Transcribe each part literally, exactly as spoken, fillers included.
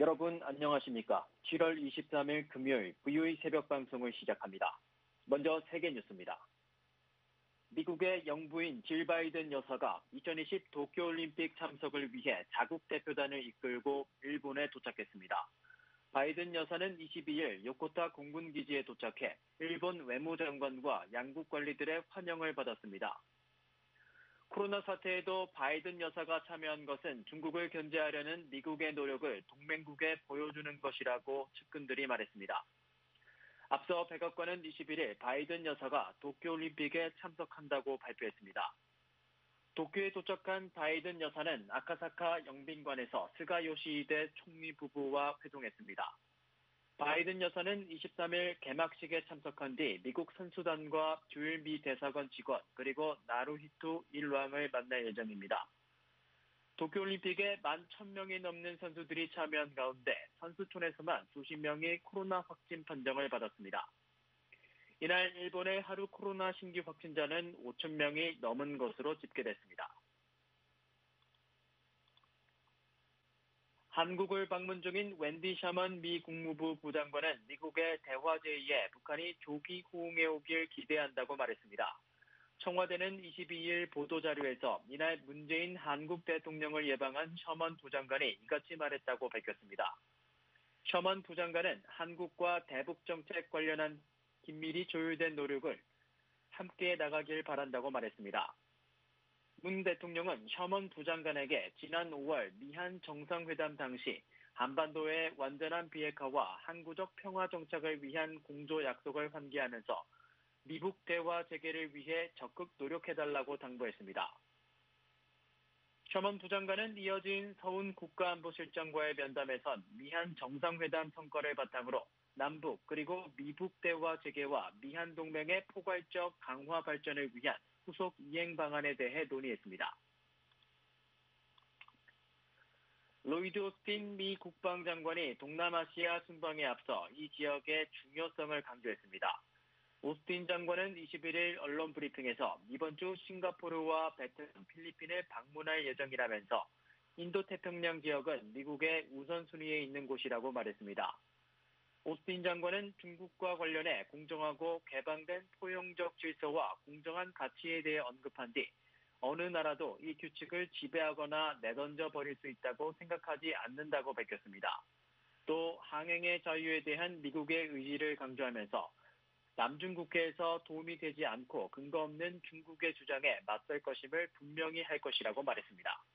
여러분 안녕하십니까? 칠월 이십삼일 금요일 브이오에이 새벽 방송을 시작합니다. 먼저 세계 뉴스입니다. 미국의 영부인 질 바이든 여사가 이천이십 도쿄올림픽 참석을 위해 자국 대표단을 이끌고 일본에 도착했습니다. 바이든 여사는 이십이일 요코타 공군기지에 도착해 일본 외무장관과 양국 관리들의 환영을 받았습니다. 코로나 사태에도 바이든 여사가 참여한 것은 중국을 견제하려는 미국의 노력을 동맹국에 보여주는 것이라고 측근들이 말했습니다. 앞서 백악관은 이십일일 바이든 여사가 도쿄올림픽에 참석한다고 발표했습니다. 도쿄에 도착한 바이든 여사는 아카사카 영빈관에서 스가 요시히데 총리 부부와 회동했습니다. 바이든 여사는 이십삼일 개막식에 참석한 뒤 미국 선수단과 주일 미 대사관 직원 그리고 나루히토 일왕을 만날 예정입니다. 도쿄올림픽에 만 천 명이 넘는 선수들이 참여한 가운데 선수촌에서만 수십 명이 코로나 확진 판정을 받았습니다. 이날 일본의 하루 코로나 신규 확진자는 오천 명이 넘은 것으로 집계됐습니다. 한국을 방문 중인 웬디 샤먼 미 국무부 부장관은 미국의 대화 제의에 북한이 조기 호응해오길 기대한다고 말했습니다. 청와대는 이십이일 보도자료에서 이날 문재인 한국 대통령을 예방한 셔먼 부장관이 이같이 말했다고 밝혔습니다. 셔먼 부장관은 한국과 대북 정책 관련한 긴밀히 조율된 노력을 함께 나가길 바란다고 말했습니다. 문 대통령은 셔먼 부장관에게 지난 오월 미한 정상회담 당시 한반도의 완전한 비핵화와 항구적 평화 정착을 위한 공조 약속을 환기하면서 미북 대화 재개를 위해 적극 노력해달라고 당부했습니다. 셔먼 부장관은 이어진 서훈 국가안보실장과의 면담에선 미한 정상회담 성과를 바탕으로 남북 그리고 미북 대화 재개와 미한 동맹의 포괄적 강화 발전을 위한 후속 이행 방안에 대해 논의했습니다. 로이드 오스틴 미 국방장관이 동남아시아 순방에 앞서 이 지역의 중요성을 강조했습니다. 오스틴 장관은 이십일일 언론 브리핑에서 이번 주 싱가포르와 베트남, 필리핀을 방문할 예정이라면서 인도태평양 지역은 미국의 우선순위에 있는 곳이라고 말했습니다. 오스틴 장관은 중국과 관련해 공정하고 개방된 포용적 질서와 공정한 가치에 대해 언급한 뒤 어느 나라도 이 규칙을 지배하거나 내던져 버릴 수 있다고 생각하지 않는다고 밝혔습니다. 또 항행의 자유에 대한 미국의 의지를 강조하면서 남중국해에서 도움이 되지 않고 근거 없는 중국의 주장에 맞설 것임을 분명히 할 것이라고 말했습니다.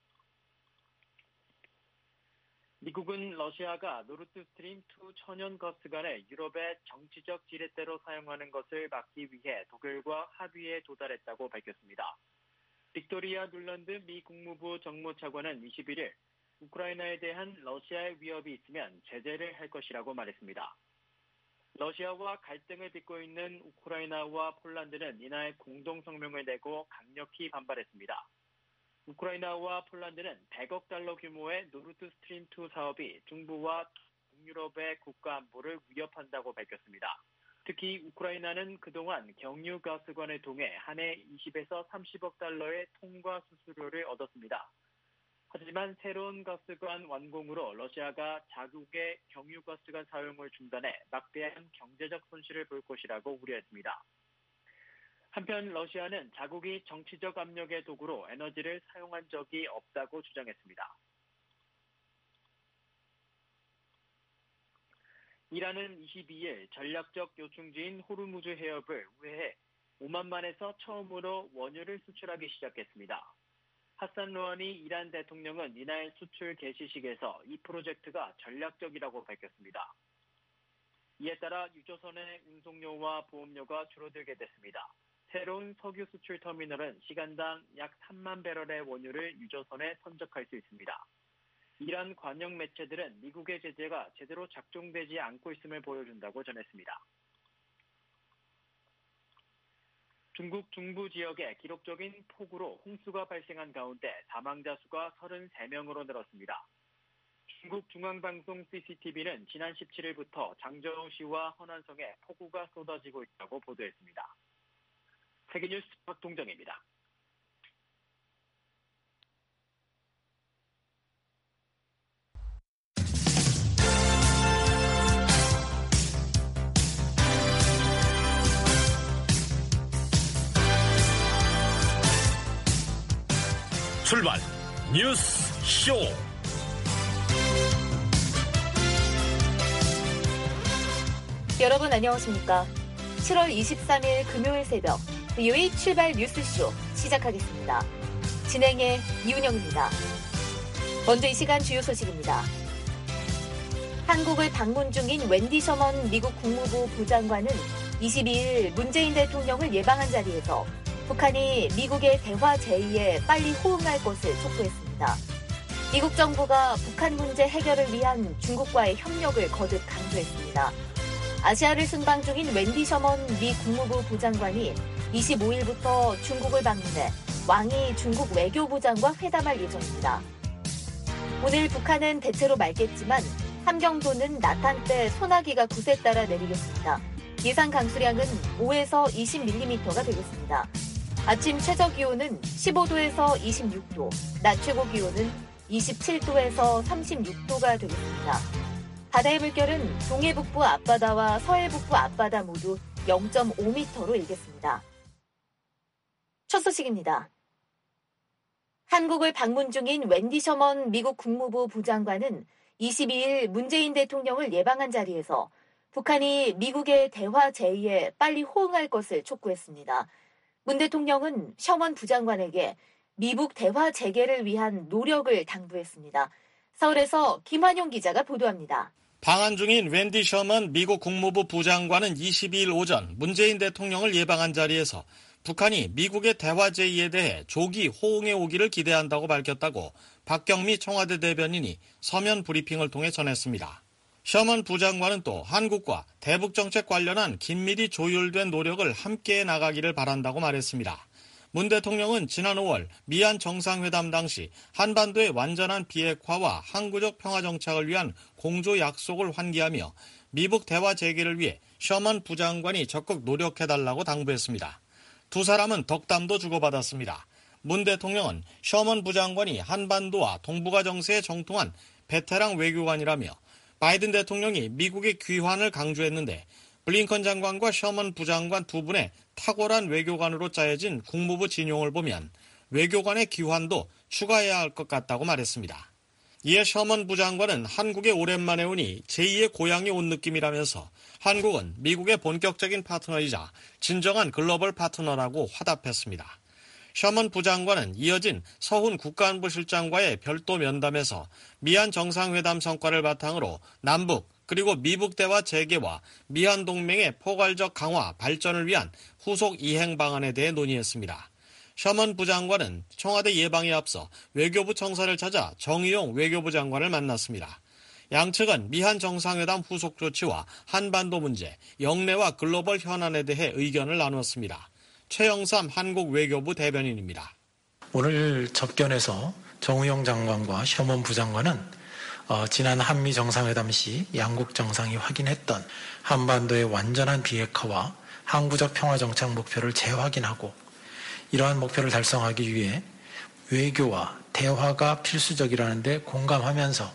미국은 러시아가 노르드스트림 투 천연가스관을 유럽의 정치적 지렛대로 사용하는 것을 막기 위해 독일과 합의에 도달했다고 밝혔습니다. 빅토리아 눌란드 미 국무부 정무차관은 이십일일 우크라이나에 대한 러시아의 위협이 있으면 제재를 할 것이라고 말했습니다. 러시아와 갈등을 빚고 있는 우크라이나와 폴란드는 이날 공동성명을 내고 강력히 반발했습니다. 우크라이나와 폴란드는 백억 달러 규모의 노르드스트림 투 사업이 중부와 동유럽의 국가 안보를 위협한다고 밝혔습니다. 특히 우크라이나는 그동안 경유가스관을 통해 한 해 이십에서 삼십억 달러의 통과 수수료를 얻었습니다. 하지만 새로운 가스관 완공으로 러시아가 자국의 경유가스관 사용을 중단해 막대한 경제적 손실을 볼 것이라고 우려했습니다. 한편 러시아는 자국이 정치적 압력의 도구로 에너지를 사용한 적이 없다고 주장했습니다. 이란은 이십이일 전략적 요충지인 호르무즈 해협을 우회해 오만만에서 처음으로 원유를 수출하기 시작했습니다. 하산 로하니 이란 대통령은 이날 수출 개시식에서 이 프로젝트가 전략적이라고 밝혔습니다. 이에 따라 유조선의 운송료와 보험료가 줄어들게 됐습니다. 새로운 석유 수출 터미널은 시간당 약 삼만 배럴의 원유를 유조선에 선적할 수 있습니다. 이란 관영 매체들은 미국의 제재가 제대로 작동되지 않고 있음을 보여준다고 전했습니다. 중국 중부 지역에 기록적인 폭우로 홍수가 발생한 가운데 사망자 수가 서른세 명으로 늘었습니다. 중국 중앙방송 씨씨티비는 지난 십칠일부터 장저우시와 허난성에 폭우가 쏟아지고 있다고 보도했습니다. 세계뉴스 박동정입니다. 출발 뉴스 쇼. 여러분 안녕하십니까? 칠월 이십삼일 금요일 새벽 브이오에이 출발 뉴스쇼 시작하겠습니다. 진행의 이윤영입니다. 먼저 이 시간 주요 소식입니다. 한국을 방문 중인 웬디 셔먼 미국 국무부 부장관은 이십이일 문재인 대통령을 예방한 자리에서 북한이 미국의 대화 제의에 빨리 호응할 것을 촉구했습니다. 미국 정부가 북한 문제 해결을 위한 중국과의 협력을 거듭 강조했습니다. 아시아를 순방 중인 웬디 셔먼 미 국무부 부장관이 이십오일부터 중국을 방문해 왕이 중국 외교부장과 회담할 예정입니다. 오늘 북한은 대체로 맑겠지만 함경도는 나탄 때 소나기가 구세 따라 내리겠습니다. 예상 강수량은 오에서 이십 밀리미터가 되겠습니다. 아침 최저 기온은 십오도에서 이십육도, 낮 최고 기온은 이십칠도에서 삼십육도가 되겠습니다. 바다의 물결은 동해북부 앞바다와 서해북부 앞바다 모두 영점오 미터로 일겠습니다. 첫 소식입니다. 한국을 방문 중인 웬디 셔먼 미국 국무부 부장관은 이십이일 문재인 대통령을 예방한 자리에서 북한이 미국의 대화 제의에 빨리 호응할 것을 촉구했습니다. 문 대통령은 셔먼 부장관에게 미북 대화 재개를 위한 노력을 당부했습니다. 서울에서 김환용 기자가 보도합니다. 방한 중인 웬디 셔먼 미국 국무부 부장관은 이십이일 오전 문재인 대통령을 예방한 자리에서 북한이 미국의 대화 제의에 대해 조기 호응해 오기를 기대한다고 밝혔다고 박경미 청와대 대변인이 서면 브리핑을 통해 전했습니다. 셔먼 부장관은 또 한국과 대북 정책 관련한 긴밀히 조율된 노력을 함께 나가기를 바란다고 말했습니다. 문 대통령은 지난 오월 미한 정상회담 당시 한반도의 완전한 비핵화와 항구적 평화 정착을 위한 공조 약속을 환기하며 미북 대화 재개를 위해 셔먼 부장관이 적극 노력해달라고 당부했습니다. 두 사람은 덕담도 주고받았습니다. 문 대통령은 셔먼 부장관이 한반도와 동북아 정세에 정통한 베테랑 외교관이라며 바이든 대통령이 미국의 귀환을 강조했는데 블링컨 장관과 셔먼 부장관 두 분의 탁월한 외교관으로 짜여진 국무부 진용을 보면 외교관의 귀환도 추가해야 할 것 같다고 말했습니다. 이에 셔먼 부장관은 한국에 오랜만에 오니 제이의 고향이 온 느낌이라면서 한국은 미국의 본격적인 파트너이자 진정한 글로벌 파트너라고 화답했습니다. 셔먼 부장관은 이어진 서훈 국가안보실장과의 별도 면담에서 미한 정상회담 성과를 바탕으로 남북 그리고 미북 대화 재개와 미한 동맹의 포괄적 강화 발전을 위한 후속 이행 방안에 대해 논의했습니다. 셔먼 부장관은 청와대 예방에 앞서 외교부 청사를 찾아 정의용 외교부 장관을 만났습니다. 양측은 미한 정상회담 후속 조치와 한반도 문제, 영내와 글로벌 현안에 대해 의견을 나눴습니다. 최영삼 한국 외교부 대변인입니다. 오늘 접견에서 정의용 장관과 셔먼 부장관은 어, 지난 한미 정상회담 시 양국 정상이 확인했던 한반도의 완전한 비핵화와 항구적 평화 정착 목표를 재확인하고 이러한 목표를 달성하기 위해 외교와 대화가 필수적이라는 데 공감하면서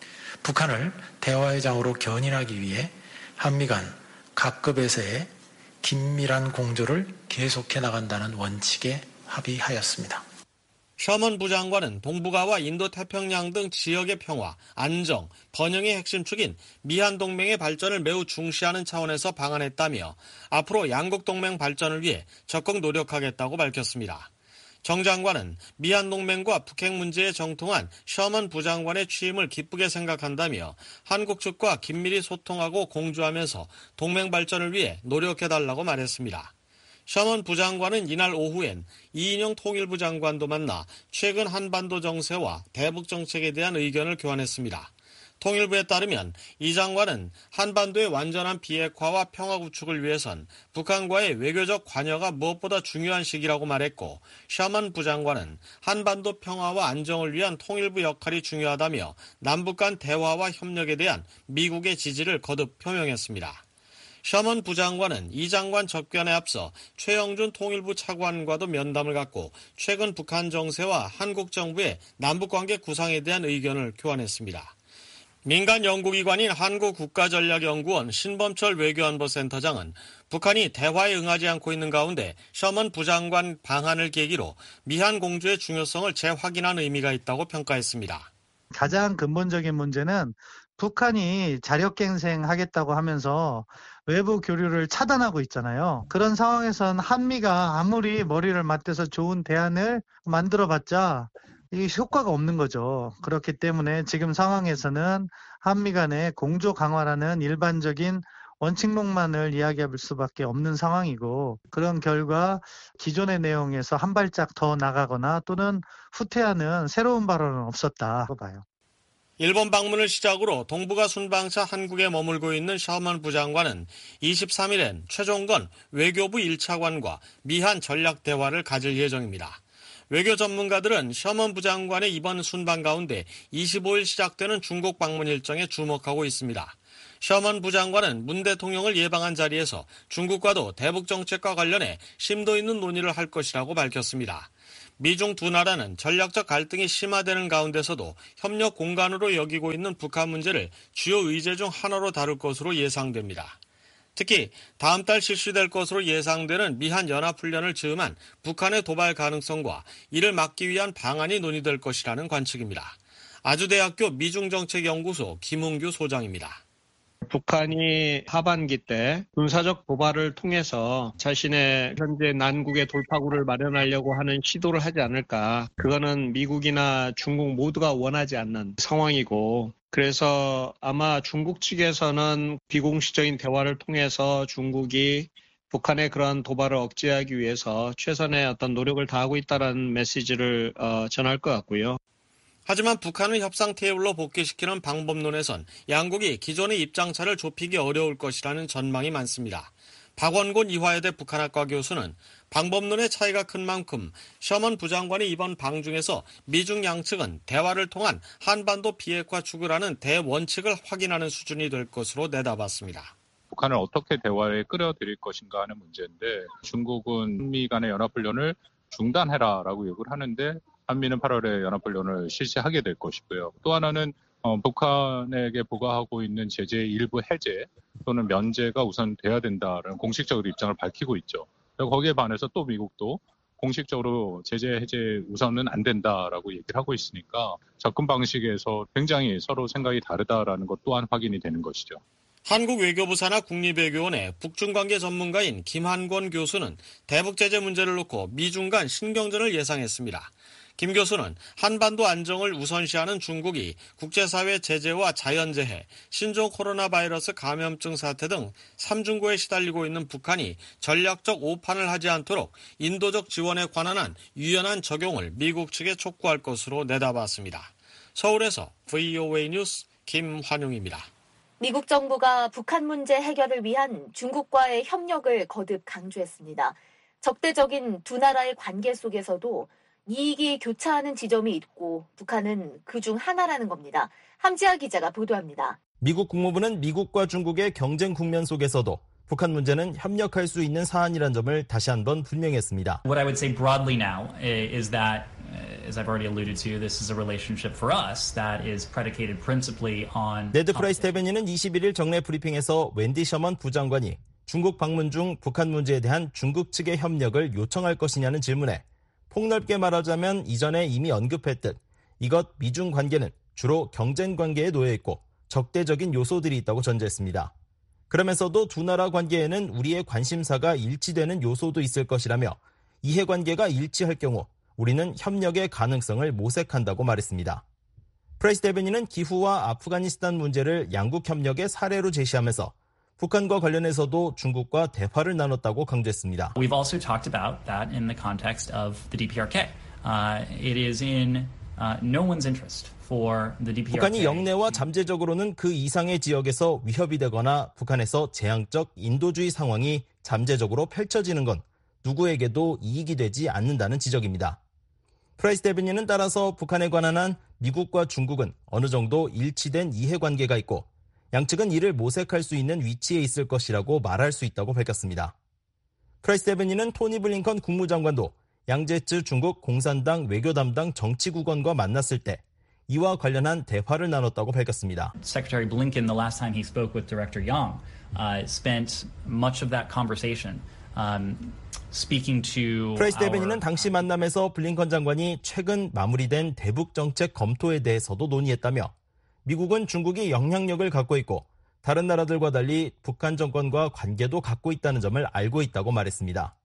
북한을 대화의 장으로 견인하기 위해 한미 간 각급에서의 긴밀한 공조를 계속해 나간다는 원칙에 합의하였습니다. 셔먼 부장관은 동북아와 인도태평양 등 지역의 평화, 안정, 번영의 핵심 축인 미한 동맹의 발전을 매우 중시하는 차원에서 방한했다며 앞으로 양국 동맹 발전을 위해 적극 노력하겠다고 밝혔습니다. 정 장관은 미한 동맹과 북핵 문제에 정통한 셔먼 부장관의 취임을 기쁘게 생각한다며 한국 측과 긴밀히 소통하고 공조하면서 동맹 발전을 위해 노력해달라고 말했습니다. 셔먼 부장관은 이날 오후엔 이인영 통일부 장관도 만나 최근 한반도 정세와 대북 정책에 대한 의견을 교환했습니다. 통일부에 따르면 이 장관은 한반도의 완전한 비핵화와 평화 구축을 위해선 북한과의 외교적 관여가 무엇보다 중요한 시기라고 말했고, 셔먼 부장관은 한반도 평화와 안정을 위한 통일부 역할이 중요하다며 남북 간 대화와 협력에 대한 미국의 지지를 거듭 표명했습니다. 셔먼 부장관은 이 장관 접견에 앞서 최영준 통일부 차관과도 면담을 갖고 최근 북한 정세와 한국 정부의 남북관계 구상에 대한 의견을 교환했습니다. 민간 연구기관인 한국국가전략연구원 신범철 외교안보센터장은 북한이 대화에 응하지 않고 있는 가운데 셔먼 부장관 방한을 계기로 미한 공조의 중요성을 재확인한 의미가 있다고 평가했습니다. 가장 근본적인 문제는 북한이 자력갱생하겠다고 하면서 외부 교류를 차단하고 있잖아요. 그런 상황에선 한미가 아무리 머리를 맞대서 좋은 대안을 만들어봤자 이 효과가 없는 거죠. 그렇기 때문에 지금 상황에서는 한미 간의 공조 강화라는 일반적인 원칙론만을 이야기할 수밖에 없는 상황이고, 그런 결과 기존의 내용에서 한 발짝 더 나가거나 또는 후퇴하는 새로운 발언은 없었다고 봐요. 일본 방문을 시작으로 동북아 순방차 한국에 머물고 있는 셔먼 부장관은 이십삼일엔 최종건 외교부 일 차관과 미한 전략 대화를 가질 예정입니다. 외교 전문가들은 셔먼 부장관의 이번 순방 가운데 이십오일 시작되는 중국 방문 일정에 주목하고 있습니다. 셔먼 부장관은 문 대통령을 예방한 자리에서 중국과도 대북 정책과 관련해 심도 있는 논의를 할 것이라고 밝혔습니다. 미중 두 나라는 전략적 갈등이 심화되는 가운데서도 협력 공간으로 여기고 있는 북한 문제를 주요 의제 중 하나로 다룰 것으로 예상됩니다. 특히 다음 달 실시될 것으로 예상되는 미한 연합훈련을 즈음한 북한의 도발 가능성과 이를 막기 위한 방안이 논의될 것이라는 관측입니다. 아주대학교 미중정책연구소 김웅규 소장입니다. 북한이 하반기 때 군사적 도발을 통해서 자신의 현재 난국의 돌파구를 마련하려고 하는 시도를 하지 않을까. 그거는 미국이나 중국 모두가 원하지 않는 상황이고, 그래서 아마 중국 측에서는 비공식적인 대화를 통해서 중국이 북한의 그러한 도발을 억제하기 위해서 최선의 어떤 노력을 다하고 있다는 메시지를 어, 전할 것 같고요. 하지만 북한을 협상 테이블로 복귀시키는 방법론에선 양국이 기존의 입장차를 좁히기 어려울 것이라는 전망이 많습니다. 박원곤 이화여대 북한학과 교수는 방법론의 차이가 큰 만큼 셔먼 부장관이 이번 방중에서 미중 양측은 대화를 통한 한반도 비핵화 추구라는 대원칙을 확인하는 수준이 될 것으로 내다봤습니다. 북한을 어떻게 대화에 끌어들일 것인가 하는 문제인데, 중국은 한미 간의 연합훈련을 중단해라라고 요구를 하는데 한미는 팔월에 연합훈련을 실시하게 될 것이고요. 또 하나는 어, 북한에게 부과하고 있는 제재의 일부 해제 또는 면제가 우선 돼야 된다는 공식적으로 입장을 밝히고 있죠. 거기에 반해서 또 미국도 공식적으로 제재 해제 우선은 안 된다라고 얘기를 하고 있으니까 접근 방식에서 굉장히 서로 생각이 다르다라는 것 또한 확인이 되는 것이죠. 한국 외교부 산하 국립외교원의 북중관계 전문가인 김한권 교수는 대북 제재 문제를 놓고 미중 간 신경전을 예상했습니다. 김 교수는 한반도 안정을 우선시하는 중국이 국제사회 제재와 자연재해, 신종 코로나 바이러스 감염증 사태 등 삼중고에 시달리고 있는 북한이 전략적 오판을 하지 않도록 인도적 지원에 관한 한 유연한 적용을 미국 측에 촉구할 것으로 내다봤습니다. 서울에서 브이오에이 뉴스 김환용입니다. 미국 정부가 북한 문제 해결을 위한 중국과의 협력을 거듭 강조했습니다. 적대적인 두 나라의 관계 속에서도 이익이 교차하는 지점이 있고 북한은 그중 하나라는 겁니다. 함지아 기자가 보도합니다. 미국 국무부는 미국과 중국의 경쟁 국면 속에서도 북한 문제는 협력할 수 있는 사안이란 점을 다시 한번 분명했습니다. What I would say broadly now is that, as I've already alluded to, this is a relationship for us that is predicated principally on... 네드 프라이스 대변인은 이십일일 정례 브리핑에서 웬디 셔먼 부장관이 중국 방문 중 북한 문제에 대한 중국 측의 협력을 요청할 것이냐는 질문에 폭넓게 말하자면 이전에 이미 언급했듯 이것 미중 관계는 주로 경쟁 관계에 놓여 있고 적대적인 요소들이 있다고 전제했습니다. 그러면서도 두 나라 관계에는 우리의 관심사가 일치되는 요소도 있을 것이라며 이해관계가 일치할 경우 우리는 협력의 가능성을 모색한다고 말했습니다. 프라이스 대변인은 기후와 아프가니스탄 문제를 양국 협력의 사례로 제시하면서 북한과 관련해서도 중국과 대화를 나눴다고 강조했습니다. We've also talked about that in the context of the 디피아르케이. Uh, it is in uh, no one's interest for the 디피아르케이. 북한이 영내와 잠재적으로는 그 이상의 지역에서 위협이 되거나 북한에서 재앙적 인도주의 상황이 잠재적으로 펼쳐지는 건 누구에게도 이익이 되지 않는다는 지적입니다. 프라이스 대변인은 따라서 북한에 관한 한 미국과 중국은 어느 정도 일치된 이해관계가 있고 양측은 이를 모색할 수 있는 위치에 있을 것이라고 말할 수 있다고 밝혔습니다. 프라이스 대변인은 토니 블링컨 국무장관도 양제츠 중국 공산당 외교 담당 정치국원과 만났을 때 이와 관련한 대화를 나눴다고 밝혔습니다. Secretary Blinken, the last time he spoke with Director Yang, uh, spent much of that conversation um, speaking to. 프라이스 our... 대변인은 당시 만남에서 블링컨 장관이 최근 마무리된 대북 정책 검토에 대해서도 논의했다며 미국은 중국이 영향력을 갖고 있고 다른 나라들과 달리 북한 정권과 관계도 갖고 있다는 점을 알고 있다고 말했습니다.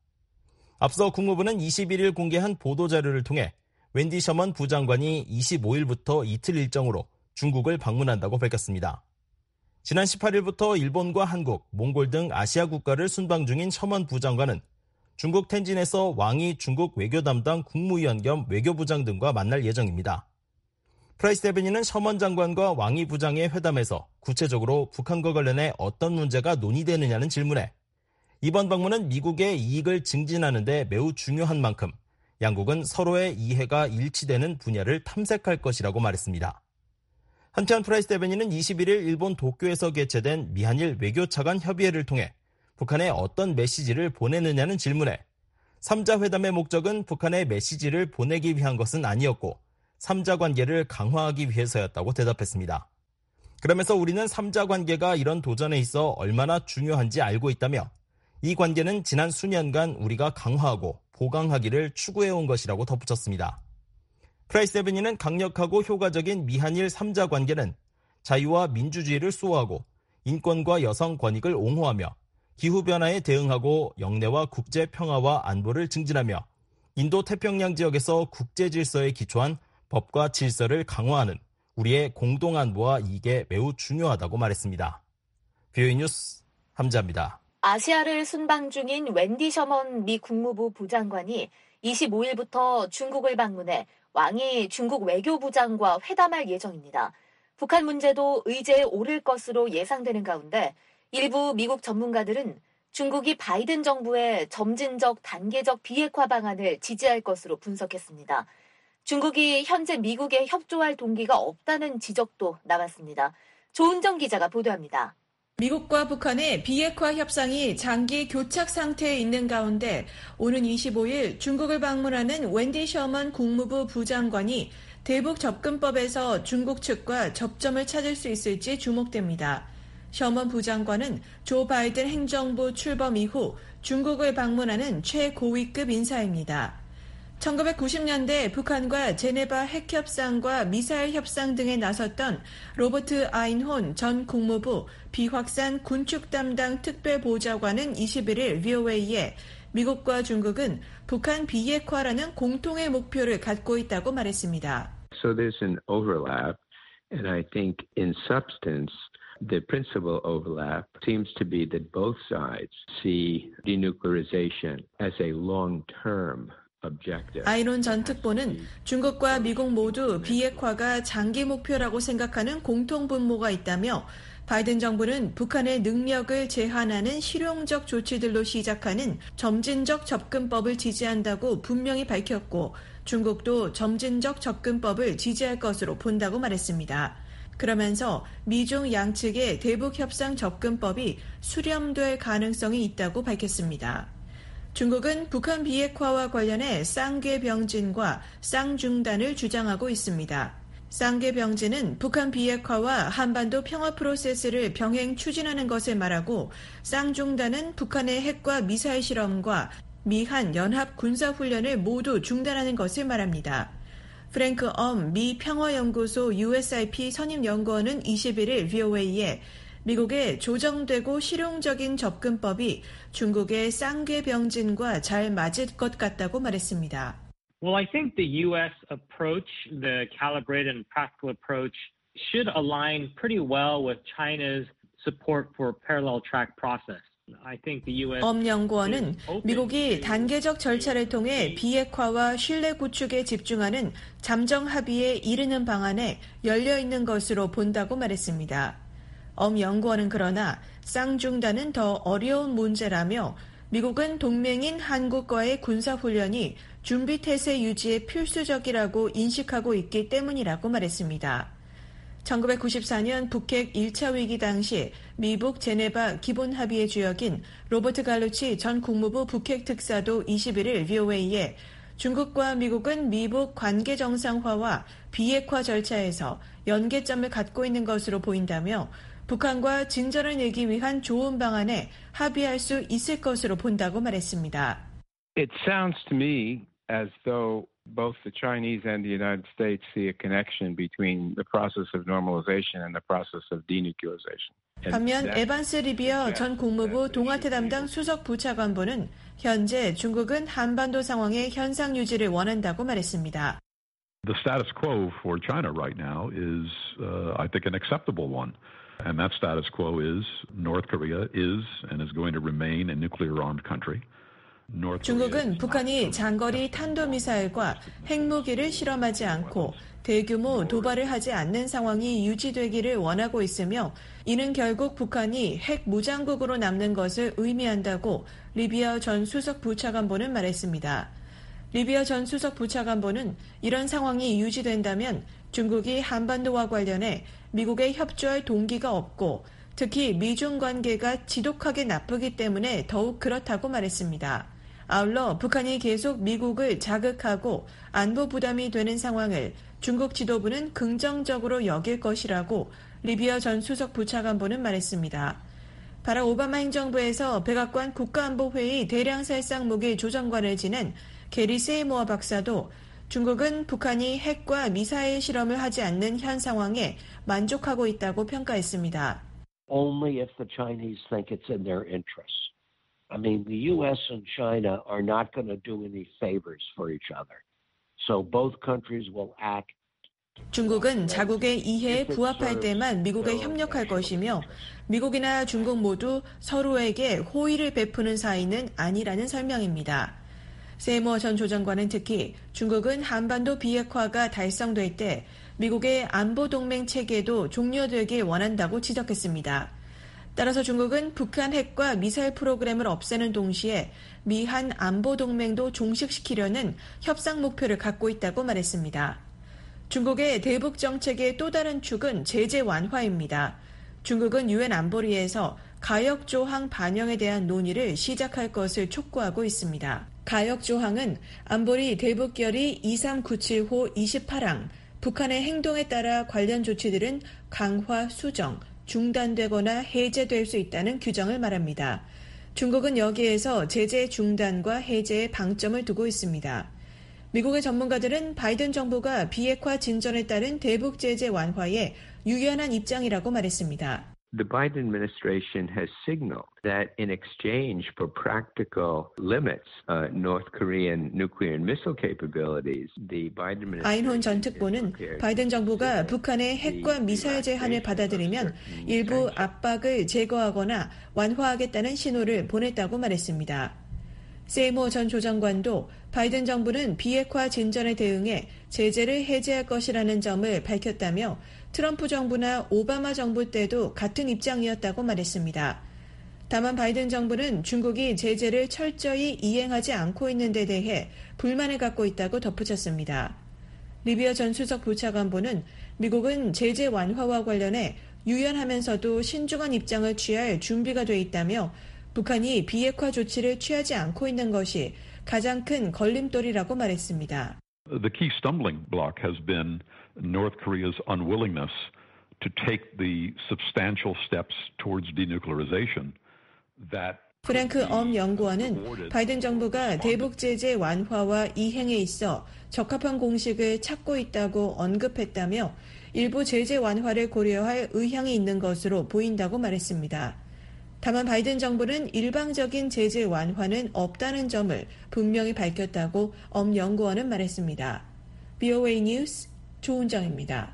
앞서 국무부는 이십일일 공개한 보도자료를 통해 웬디 셔먼 부장관이 이십오일부터 이틀 일정으로 중국을 방문한다고 밝혔습니다. 지난 십팔일부터 일본과 한국, 몽골 등 아시아 국가를 순방 중인 셔먼 부장관은 중국 텐진에서 왕이 중국 외교 담당 국무위원 겸 외교부장 등과 만날 예정입니다. 프라이스 대변인은 셔먼 장관과 왕이 부장의 회담에서 구체적으로 북한과 관련해 어떤 문제가 논의되느냐는 질문에 이번 방문은 미국의 이익을 증진하는 데 매우 중요한 만큼 양국은 서로의 이해가 일치되는 분야를 탐색할 것이라고 말했습니다. 한편 프라이스 대변인은 이십일일 일본 도쿄에서 개최된 미한일 외교차관 협의회를 통해 북한에 어떤 메시지를 보내느냐는 질문에 삼자 회담의 목적은 북한에 메시지를 보내기 위한 것은 아니었고 삼자 관계를 강화하기 위해서였다고 대답했습니다. 그러면서 우리는 삼자 관계가 이런 도전에 있어 얼마나 중요한지 알고 있다며 이 관계는 지난 수년간 우리가 강화하고 보강하기를 추구해온 것이라고 덧붙였습니다. 프라이스 대변인은 강력하고 효과적인 미한일 삼자 관계는 자유와 민주주의를 수호하고 인권과 여성 권익을 옹호하며 기후변화에 대응하고 영내와 국제 평화와 안보를 증진하며 인도 태평양 지역에서 국제 질서에 기초한 법과 질서를 강화하는 우리의 공동안보와 이익에 매우 중요하다고 말했습니다. 비오이 뉴스 함자입니다. 아시아를 순방 중인 웬디 셔먼 미 국무부 부장관이 이십오일부터 중국을 방문해 왕이 중국 외교부장과 회담할 예정입니다. 북한 문제도 의제에 오를 것으로 예상되는 가운데 일부 미국 전문가들은 중국이 바이든 정부의 점진적 단계적 비핵화 방안을 지지할 것으로 분석했습니다. 중국이 현재 미국에 협조할 동기가 없다는 지적도 나왔습니다. 조은정 기자가 보도합니다. 미국과 북한의 비핵화 협상이 장기 교착 상태에 있는 가운데 오는 이십오일 중국을 방문하는 웬디 셔먼 국무부 부장관이 대북 접근법에서 중국 측과 접점을 찾을 수 있을지 주목됩니다. 셔먼 부장관은 조 바이든 행정부 출범 이후 중국을 방문하는 최고위급 인사입니다. 천구백구십년대 북한과 제네바 핵협상과 미사일 협상 등에 나섰던 로버트 아인혼 전 국무부 비확산 군축 담당 특별보좌관은 이십일일 브이오에이에 미국과 중국은 북한 비핵화라는 공통의 목표를 갖고 있다고 말했습니다. So there's an overlap, and I think in substance the principal overlap seems to be that both sides see denuclearization as a long-term 아이론 전 특보는 중국과 미국 모두 비핵화가 장기 목표라고 생각하는 공통 분모가 있다며 바이든 정부는 북한의 능력을 제한하는 실용적 조치들로 시작하는 점진적 접근법을 지지한다고 분명히 밝혔고 중국도 점진적 접근법을 지지할 것으로 본다고 말했습니다. 그러면서 미중 양측의 대북협상 접근법이 수렴될 가능성이 있다고 밝혔습니다. 중국은 북한 비핵화와 관련해 쌍궤병진과 쌍중단을 주장하고 있습니다. 쌍궤병진은 북한 비핵화와 한반도 평화 프로세스를 병행 추진하는 것을 말하고 쌍중단은 북한의 핵과 미사일 실험과 미한 연합 군사훈련을 모두 중단하는 것을 말합니다. 프랭크 엄 미 평화연구소 유에스아이피 선임연구원은 이십일일 브이오에이에 미국의 조정되고 실용적인 접근법이 중국의 쌍궤병진과 잘 맞을 것 같다고 말했습니다. Well, I think the U S approach, the calibrated and practical approach, should align pretty well with China's support for parallel track process. 엄 연구원은 미국이 단계적 절차를 통해 비핵화와 신뢰 구축에 집중하는 잠정 합의에 이르는 방안에 열려있는 것으로 본다고 말했습니다. 엄 연구원은 그러나 쌍중단은 더 어려운 문제라며 미국은 동맹인 한국과의 군사훈련이 준비태세 유지에 필수적이라고 인식하고 있기 때문이라고 말했습니다. 천구백구십사년 북핵 일 차 위기 당시 미북 제네바 기본합의의 주역인 로버트 갈루치 전 국무부 북핵 특사도 이십일일 브이오에이에 중국과 미국은 미북 관계 정상화와 비핵화 절차에서 연계점을 갖고 있는 것으로 보인다며 북한과 진전을 내기 위한 좋은 방안에 합의할 수 있을 것으로 본다고 말했습니다. It sounds to me as though both the Chinese and the United States see a connection between the process of normalization and the process of denuclearization. 반면 에반스 리비어 전 국무부 동아태 담당 수석 부차관보는 현재 중국은 한반도 상황의 현상 유지를 원한다고 말했습니다. The status quo for China right now is, uh, I think, an acceptable one. And that status quo is North Korea is and is going to remain a nuclear-armed country. 중국은 북한이 장거리 탄도미사일과 핵무기를 실험하지 않고 대규모 도발을 하지 않는 상황이 유지되기를 원하고 있으며 이는 결국 북한이 핵무장국으로 남는 것을 의미한다고 리비어 전 수석 부차관보는 말했습니다. 리비어 전 수석 부차관보는 이런 상황이 유지된다면 중국이 한반도와 관련해 미국에 협조할 동기가 없고 특히 미중 관계가 지독하게 나쁘기 때문에 더욱 그렇다고 말했습니다. 아울러 북한이 계속 미국을 자극하고 안보 부담이 되는 상황을 중국 지도부는 긍정적으로 여길 것이라고 리비어 전 수석 부차관보는 말했습니다. 바락 오바마 행정부에서 백악관 국가안보회의 대량살상 무기 조정관을 지낸 게리 세이모어 박사도 중국은 북한이 핵과 미사일 실험을 하지 않는 현 상황에 만족하고 있다고 평가했습니다. Only if the Chinese think it's in their interest. I mean, the U S and China are not going to do any favors for each other. So both countries will act. 중국은 자국의 이해에 부합할 때만 미국에 협력할 것이며 미국이나 중국 모두 서로에게 호의를 베푸는 사이는 아니라는 설명입니다. 세이모어 전 조정관은 특히 중국은 한반도 비핵화가 달성될 때 미국의 안보동맹 체계도 종료되길 원한다고 지적했습니다. 따라서 중국은 북한 핵과 미사일 프로그램을 없애는 동시에 미한 안보동맹도 종식시키려는 협상 목표를 갖고 있다고 말했습니다. 중국의 대북 정책의 또 다른 축은 제재 완화입니다. 중국은 유엔 안보리에서 가역 조항 반영에 대한 논의를 시작할 것을 촉구하고 있습니다. 가역 조항은 안보리 대북결의 이삼구칠호 이십팔항, 북한의 행동에 따라 관련 조치들은 강화, 수정, 중단되거나 해제될 수 있다는 규정을 말합니다. 중국은 여기에서 제재 중단과 해제에 방점을 두고 있습니다. 미국의 전문가들은 바이든 정부가 비핵화 진전에 따른 대북 제재 완화에 유연한 입장이라고 말했습니다. The Biden administration has signaled that in exchange for practical limits, uh, North Korean nuclear and missile capabilities, the Biden administration 아인혼 전 특보는 바이든 정부가 북한의 핵과 미사일 제한을 받아들이면 일부 압박을 제거하거나 완화하겠다는 신호를 보냈다고 말했습니다. 세이모어 전 조정관도 바이든 정부는 비핵화 진전에 대응해 제재를 해제할 것이라는 점을 밝혔다며 트럼프 정부나 오바마 정부 때도 같은 입장이었다고 말했습니다. 다만 바이든 정부는 중국이 제재를 철저히 이행하지 않고 있는 데 대해 불만을 갖고 있다고 덧붙였습니다. 리비어 전 수석 부차관보는 미국은 제재 완화와 관련해 유연하면서도 신중한 입장을 취할 준비가 돼 있다며 북한이 비핵화 조치를 취하지 않고 있는 것이 가장 큰 걸림돌이라고 말했습니다. The key stumbling block has been North Korea's unwillingness to take the substantial steps towards denuclearization that 프랭크 엄 연구원은 바이든 정부가 대북 제재 완화와 이행에 있어 적합한 공식을 찾고 있다고 언급했다며 일부 제재 완화를 고려할 의향이 있는 것으로 보인다고 말했습니다. 다만 바이든 정부는 일방적인 제재 완화는 없다는 점을 분명히 밝혔다고 엄 연구원은 말했습니다. 브이오에이 뉴스 조은정입니다.